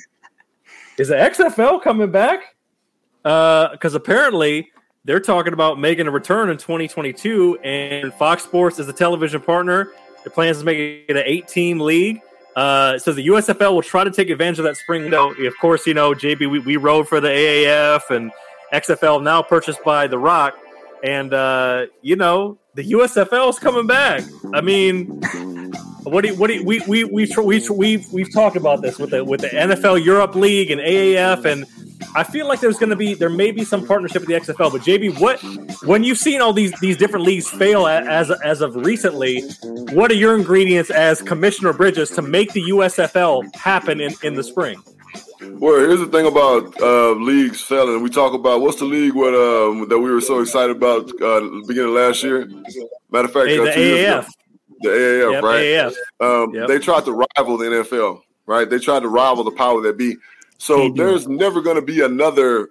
is the X F L coming back? Because uh, apparently they're talking about making a return in twenty twenty-two, and Fox Sports is the television partner. Their plans to make it an eight-team league. Uh, it says the U S F L will try to take advantage of that spring window. Of course, you know, J B, we, we rode for the A A F, and X F L now purchased by The Rock. And, uh, you know, the U S F L is coming back. I mean, what do you, what do you, we, we, we, we, we've, we've talked about this with the, with the N F L Europe League and A A F, and I feel like there's going to be, there may be some partnership with the X F L, but J B, what, when you've seen all these, these different leagues fail as, as of recently, what are your ingredients as Commissioner Bridges to make the U S F L happen in, in the spring? Well, here's the thing about uh, leagues failing. We talk about what's the league what, um, that we were so excited about uh, the beginning of last year. Matter of fact, hey, uh, the A A F. Ago, the A A F, yep, right? A A F. Um, yep. They tried to rival the N F L, right? They tried to rival the power that be. So there's never going to be another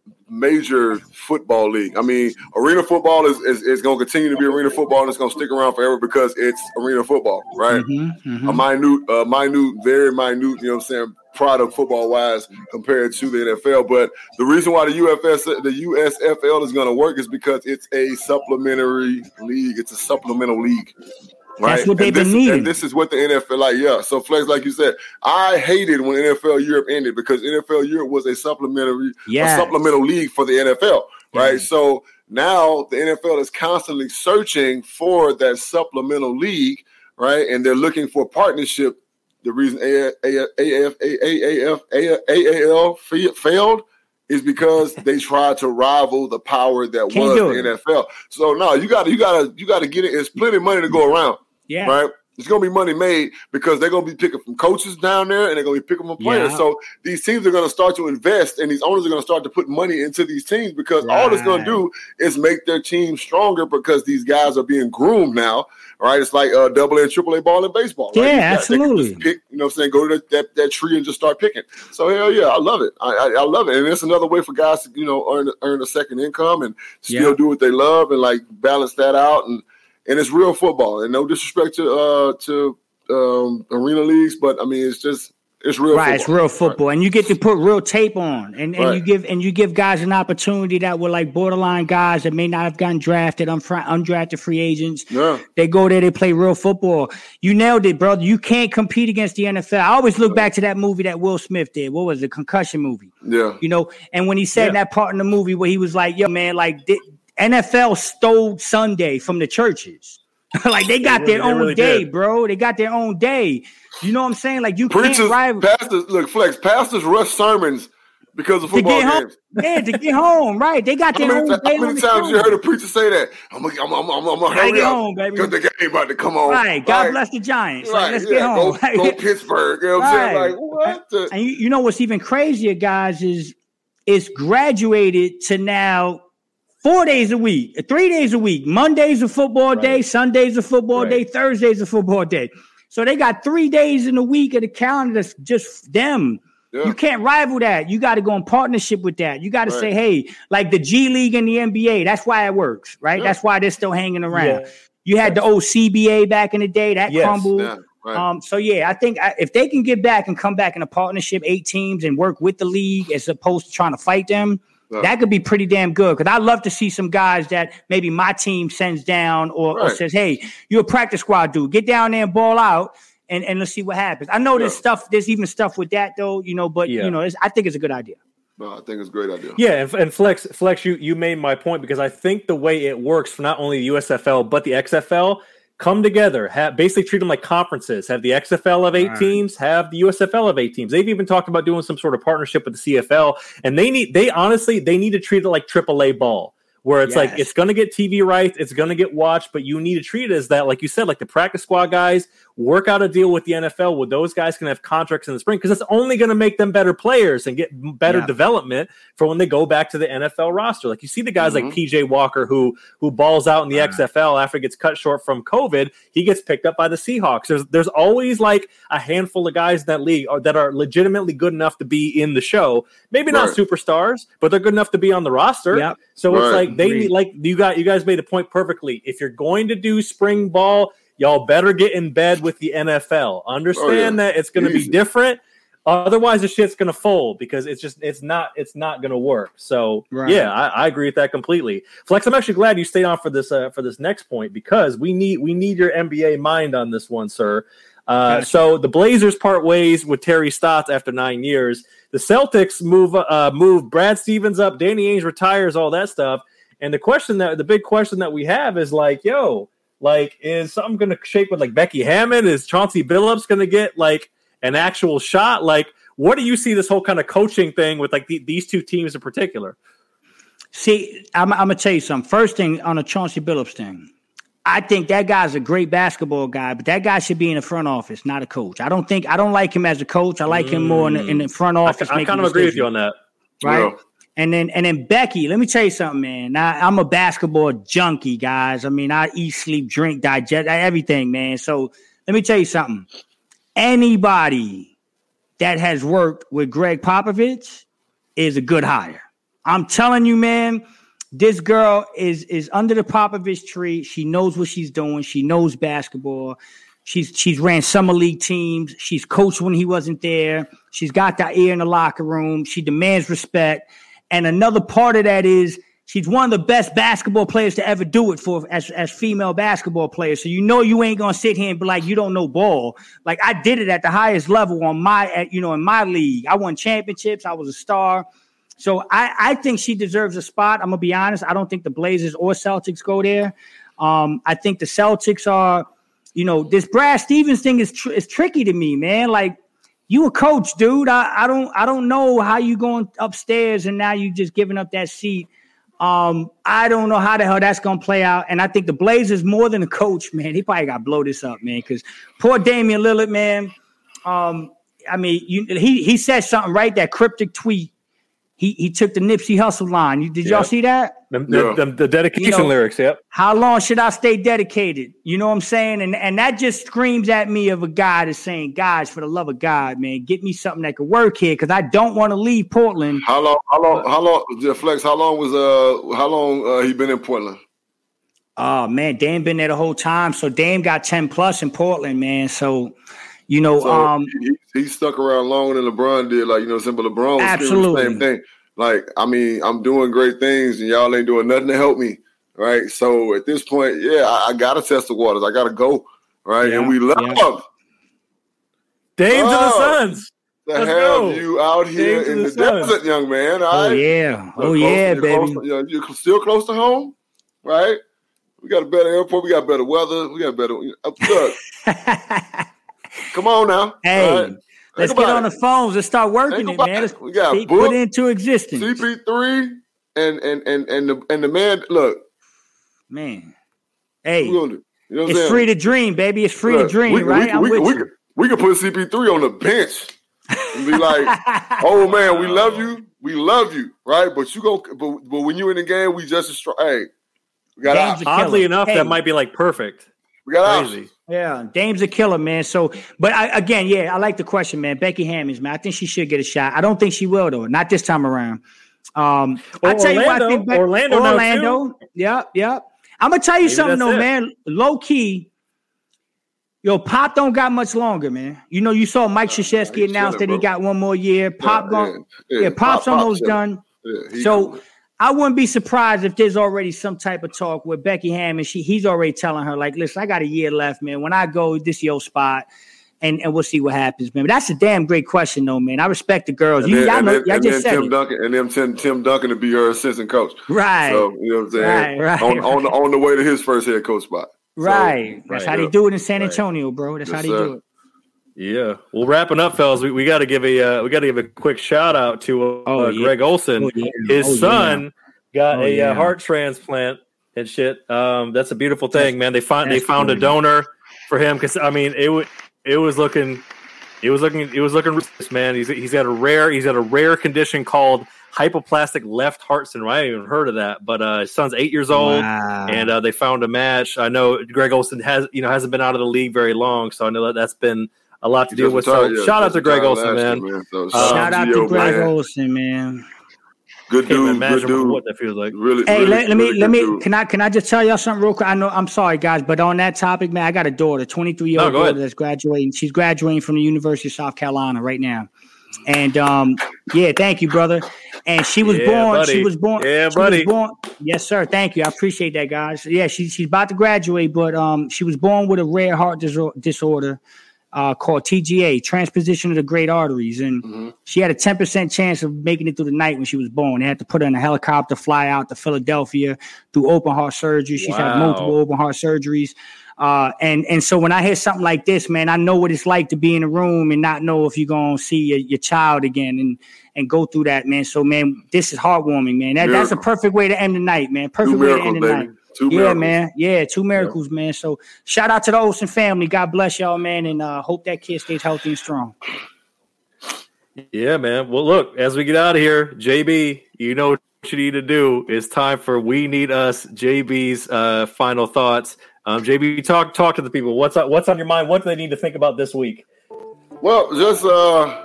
major football league. I mean, arena football is, is, is going to continue to be arena football, and it's going to stick around forever because it's arena football, right? Mm-hmm, mm-hmm. A minute, uh, minute, very minute, you know what I'm saying, product football-wise compared to the N F L. But the reason why the U F S, the U S F L is going to work is because it's a supplementary league. It's a supplemental league. Right? That's what they've and this, been needing. And this is what the N F L, like, yeah. So, Flex, like you said, I hated when N F L Europe ended because N F L Europe was a supplementary, yes. a supplemental league for the N F L, right? Yeah. So now the N F L is constantly searching for that supplemental league, right? And they're looking for partnership. The reason A A F, A A L failed is because they tried to rival the power that Can't was the N F L. So no, you got to, you got to, you got to get it. There's plenty of money to go around. Yeah. Right. It's going to be money made because they're going to be picking from coaches down there and they're going to be picking from players. Yeah. So these teams are going to start to invest and these owners are going to start to put money into these teams because right. all it's going to do is make their team stronger because these guys are being groomed now. Right. It's like uh, double A and triple A ball in baseball. Right? Yeah, got, absolutely. Pick, you know what I'm saying? Go to that, that, that tree and just start picking. So, hell yeah, I love it. I, I, I love it. And it's another way for guys to, you know, earn, earn a second income and still yeah. do what they love and, like, balance that out. And And it's real football, and no disrespect to uh, to um, arena leagues, but I mean it's just it's real. Right, football. It's real football, right. And you get to put real tape on, and, and right. you give and you give guys an opportunity that were like borderline guys that may not have gotten drafted, unfra- undrafted free agents. Yeah. They go there, they play real football. You nailed it, brother. You can't compete against the N F L. I always look back to that movie that Will Smith did. What was it? Concussion movie. Yeah. You know, and when he said yeah. that part in the movie where he was like, "Yo, man, like." Th- N F L stole Sunday from the churches. Like they got really, their own really day, did. bro. They got their own day. You know what I'm saying? Like you Preachers, can't rival. pastors, look, Flex, pastors rush sermons because of To football get home, games. yeah, to get home, right? They got How their many, own day. how many on the times show. you heard a preacher say that? I'm gonna, I'm, I'm, I'm, I'm gonna Gotta hurry get up home, baby. because the game about to come on. Right. God Like, bless the Giants. Right, Like, let's yeah, get home. Go, go Pittsburgh. You know what I'm saying? Right. Like, what? The- And you, you know what's even crazier, guys, is it's graduated to now four days a week, three days a week. Monday's a football Right. day, Sunday's a football Right. day, Thursday's a football day. So they got three days in a week of the calendar that's just them. Yeah. You can't rival that. You got to go in partnership with that. You got to Right. say, hey, like the G League and the N B A, that's why it works, right? Yeah. That's why they're still hanging around. Yeah. You had the old C B A back in the day, that Yes. crumbled. Yeah, right. Um, so yeah, I think I, if they can get back and come back in a partnership, eight teams, and work with the league as opposed to trying to fight them, Yeah. that could be pretty damn good. Because I'd love to see some guys that maybe my team sends down or, or Right. says, "Hey, you're a practice squad dude. Get down there and ball out, and, and let's see what happens." I know there's Yeah. stuff, there's even stuff with that though, you know. But Yeah. you know, it's, I think it's a good idea. No, I think it's a great idea. Yeah, and, and Flex, Flex, you you made my point because I think the way it works for not only the U S F L but the X F L come together, have basically treat them like conferences. Have the X F L of eight Right. teams, have the U S F L of eight teams. They've even talked about doing some sort of partnership with the C F L, and they need they honestly they need to treat it like triple A ball. Where it's like Yes. it's going to get T V rights, it's going to get watched, but you need to treat it as that, like you said, like the practice squad guys work out a deal with the N F L where those guys can have contracts in the spring because it's only going to make them better players and get better Yeah. development for when they go back to the N F L roster. Like you see the guys Mhm. like P J Walker who who balls out in the Right. X F L after he gets cut short from COVID, he gets picked up by the Seahawks. There's there's always like a handful of guys in that league are, that are legitimately good enough to be in the show. Maybe not Right. superstars, but they're good enough to be on the roster. Yep. So it's Right. like they Agreed. need, like you got you guys made a point perfectly. If you're going to do spring ball, y'all better get in bed with the N F L. Understand Oh, yeah. that it's going to be Easy. different. Otherwise, the shit's going to fold because it's just it's not it's not going to work. So Right. yeah, I, I agree with that completely. Flex, I'm actually glad you stayed on for this uh, for this next point because we need we need your N B A mind on this one, sir. Uh, Gotcha. So the Blazers part ways with Terry Stotts after nine years. The Celtics move uh, move Brad Stevens up. Danny Ainge retires. All that stuff. And the question that the big question that we have is like, yo, like, is something going to shake with like Becky Hammond? Is Chauncey Billups going to get like an actual shot? Like, what do you see this whole kind of coaching thing with like the, these two teams in particular? See, I'm, I'm gonna tell you something. First thing on the Chauncey Billups thing, I think that guy's a great basketball guy, but that guy should be in the front office, not a coach. I don't think I don't like him as a coach. I like him more in the, in the front I, office. I making kind of agree with decisions. you on that. Right. Yeah. And then and then Becky, let me tell you something, man. Now, I'm a basketball junkie, guys. I mean, I eat, sleep, drink, digest everything, man. So let me tell you something. Anybody that has worked with Greg Popovich is a good hire. I'm telling you, man, this girl is is under the Popovich tree. She knows what she's doing. She knows basketball. She's she's ran summer league teams. She's coached when he wasn't there. She's got that ear in the locker room. She demands respect. And another part of that is she's one of the best basketball players to ever do it for as, as female basketball players. So you know you ain't gonna sit here and be like you don't know ball. Like I did it at the highest level on my at, you know in my league. I won championships. I was a star. So I, I think she deserves a spot. I'm gonna be honest. I don't think the Blazers or Celtics go there. Um, I think the Celtics are, you know, this Brad Stevens thing is tr- is tricky to me, man. Like. You a coach, dude. I, I don't I don't know how you going upstairs and now you just giving up that seat. Um, I don't know how the hell that's gonna play out. And I think the Blazers more than a coach, man. He probably got to blow this up, man. Because poor Damian Lillard, man. Um, I mean, you, he he said something right. That cryptic tweet. He he took the Nipsey Hussle line. You, did Yeah. y'all see that? The, Yeah. the, the, the dedication You know, lyrics, yep. How long should I stay dedicated? You know what I'm saying? And and that just screams at me of a guy that's saying, guys, for the love of God, man, get me something that could work here because I don't want to leave Portland. How long? How long? How long? yeah, Flex. How long was uh? How long uh, he been in Portland? Oh, man, Dame been there the whole time. So Dame got ten plus in Portland, man. So, you know, So um, he, he stuck around longer than LeBron did. Like you know, simple LeBron was Absolutely. the same thing. Like I mean, I'm doing great things, and y'all ain't doing nothing to help me, right? So at this point, yeah, I, I gotta test the waters. I gotta go, right? Yeah, and we love yeah. Dames and the Oh. Suns. to Let's have go. you out here Dames in and the the Suns. desert, young man. All oh, right? yeah. You're Oh, close- yeah, you're close baby. to- you're, you're still close to home. right? We got a better airport. We got better weather. We got better. Look, come on now. Hey, right? let's get on it. the phones and start working it, man. Let's we got put Book, it into existence. C P three and and and and the and the man. Look, man. Hey, you know what it's saying? free to dream, baby. It's free look, to dream, we, right? We, I'm we, with we, you. we, we could put C P three on the bench and be like, "Oh man, we love you. We love you, right? But you go, but, but when you in the game, we just as strong. Hey, we got Dame's options. Oddly enough, hey. that might be like perfect. We got Crazy. options. Yeah, Dame's a killer, man. So, but I, again, yeah, I like the question, man. Becky Hammons, man. I think she should get a shot. I don't think she will, though. Not this time around. Um, Or I tell Orlando, you what, I think Be- Orlando, Orlando. Yep, yep. I'm gonna tell you Maybe something, though, it. man. Low key. Yo, Pop don't got much longer, man. You know, you saw Mike Krzyzewski he's announced chilling, that he bro. got one more year. Pop Yeah, going, yeah, yeah, yeah. Pop's Pop- Pop almost chilling. done. Yeah, he So cool. I wouldn't be surprised if there's already some type of talk with Becky Hammond. She he's already telling her, like, listen, I got a year left, man. When I go, this your spot. And, and we'll see what happens, man. But that's a damn great question, though, man. I respect the girls. And You, then, y'all and know, then, y'all and just then said Tim it. Duncan, and then Tim, Tim Duncan to be her assistant coach. Right. So you know what I'm saying? Right, right, on, right. on, the, on the way to his first head coach spot. So, Right. That's right, how yeah. they do it in San Right. Antonio, bro. That's Yes, how they sir. do it. Yeah. Well, wrapping up, fellas, we, we got to give a uh, we got to give a quick shout out to uh, Oh, yeah. Greg Olson. Oh, yeah. His Oh, yeah. son got Oh, a yeah. uh, heart transplant and shit. Um, that's a beautiful thing, That's- man. They found they that's found a cool. donor for him because I mean it w- it was looking it was looking it was looking man. He's he's got a rare he's got a rare condition called hypoplastic left heart syndrome. I haven't even heard of that, but uh, his son's eight years old, Wow. and uh, they found a match. I know Greg Olson has you know hasn't been out of the league very long, so I know that that's been a lot to He deal just with. So retired, yeah, shout out just to Greg retired Olson, last man. year, man. So, Um, Shout out to Gio, Greg man. Olson, man. Good Can't even dude. imagine Good dude. what that feels like. Really, Hey, really, let, let me really let good me dude. can I can I just tell y'all something real quick? I know I'm sorry guys, but on that topic, man, I got a daughter, twenty-three year old No, go daughter ahead. that's graduating. She's graduating from the University of South Carolina right now. And um, yeah, thank you, brother. And she was Yeah, born. buddy. She was born. Yeah, she buddy. Was born, yes, sir. Thank you. I appreciate that, guys. Yeah, she, she's about to graduate, but um, she was born with a rare heart dis- disorder uh, called T G A, transposition of the great arteries, and Mm-hmm. she had a ten percent chance of making it through the night when she was born. They had to put her in a helicopter, fly out to Philadelphia, do open heart surgery. She's had Wow. multiple open heart surgeries. Uh, and and so when I hear something like this, man, I know what it's like to be in a room and not know if you're gonna see your, your child again and and go through that, man. So man, this is heartwarming, man. That, that's a Miracle. perfect way to end the night, man. Perfect Two way to miracles, end the baby. night. Two Yeah, miracles. man. Yeah, two miracles, man. So shout out to the Olsen family. God bless y'all, man, and uh, hope that kid stays healthy and strong. Yeah, man. Well, look, as we get out of here, J B, you know what you need to do. It's time for We Need Us, J B's uh, final thoughts. Um, J B, talk talk to the people. What's on, what's on your mind? What do they need to think about this week? Well, just uh,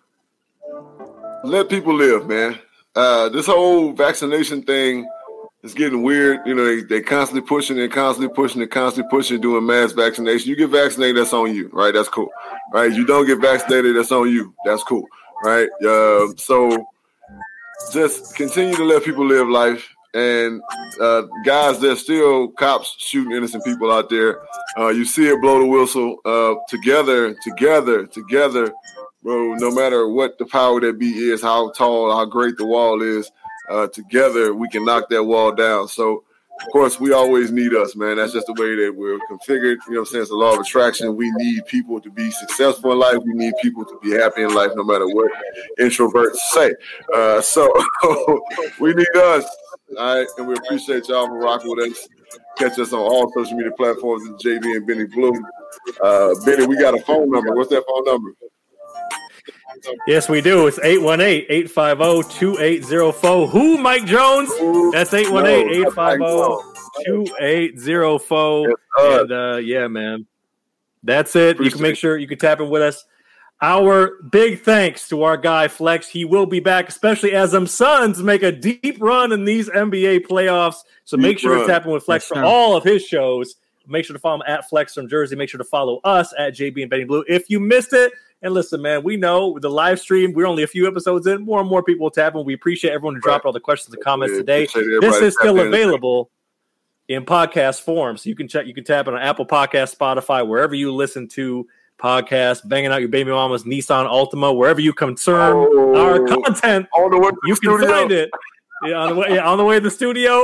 let people live, man. Uh, this whole vaccination thing is getting weird. You know, they they constantly pushing and constantly pushing and constantly pushing, doing mass vaccination. You get vaccinated, that's on you, right? That's cool, right? You don't get vaccinated, that's on you. That's cool, right? Uh, so just continue to let people live life. And uh, guys, there's still cops shooting innocent people out there. Uh, you see it, blow the whistle. Uh, together, together, together, bro. No matter what the power that be is, how tall, how great the wall is, uh, together we can knock that wall down. So, of course, we always need us, man. That's just the way that we're configured. You know what I'm saying? It's the law of attraction. We need people to be successful in life. We need people to be happy in life, no matter what introverts say. Uh, so we need us. All right, and we appreciate y'all for rocking with us. Catch us on all social media platforms at J B and Benny Blue. Uh, Benny, we got a phone number. What's that phone number? Yes, we do. It's eight one eight, eight five zero, two eight zero four. Who, Mike Jones? That's eight one eight, eight five zero, two eight zero four. And uh, yeah, man. That's it. You can make sure you can tap in with us. Our big thanks to our guy Flex. He will be back, especially as them Suns make a deep run in these N B A playoffs. So Deep make sure run. to tap in with Flex Yes, for sir. all of his shows. Make sure to follow him at Flex from Jersey. Make sure to follow us at J B and Benny Blue. If you missed it, and listen, man, we know with the live stream, we're only a few episodes in. More and more people will tap in. We appreciate everyone who dropped all the questions and comments Yeah, today. appreciate This everybody is still tapping in. available in podcast form. So you can check, you can tap in on Apple Podcasts, Spotify, wherever you listen to podcasts, banging out your baby mama's Nissan Altima, wherever you concern Oh. our content, On the way to you the can studio. find it. Yeah, on the way, yeah, on the way to the studio,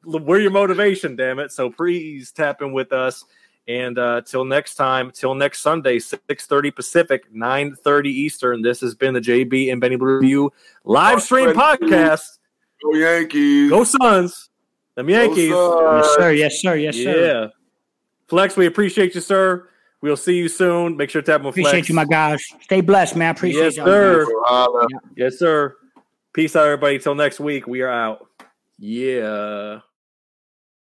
we're your motivation, damn it. So please tap in with us. And uh, till next time, till next Sunday, six thirty Pacific, nine thirty Eastern. This has been the J B and Benny Blue Review live stream podcast. Go Yankees. Go Suns. Them Yankees. Yes, sir. Yes, sir. Yes, sir. Yeah. Flex, we appreciate you, sir. We'll see you soon. Make sure to tap on Flex. Appreciate you, my guys. Stay blessed, man. Appreciate yes, y'all. Sir. Yeah. Yes, sir. Peace out, everybody. Till next week. We are out. Yeah.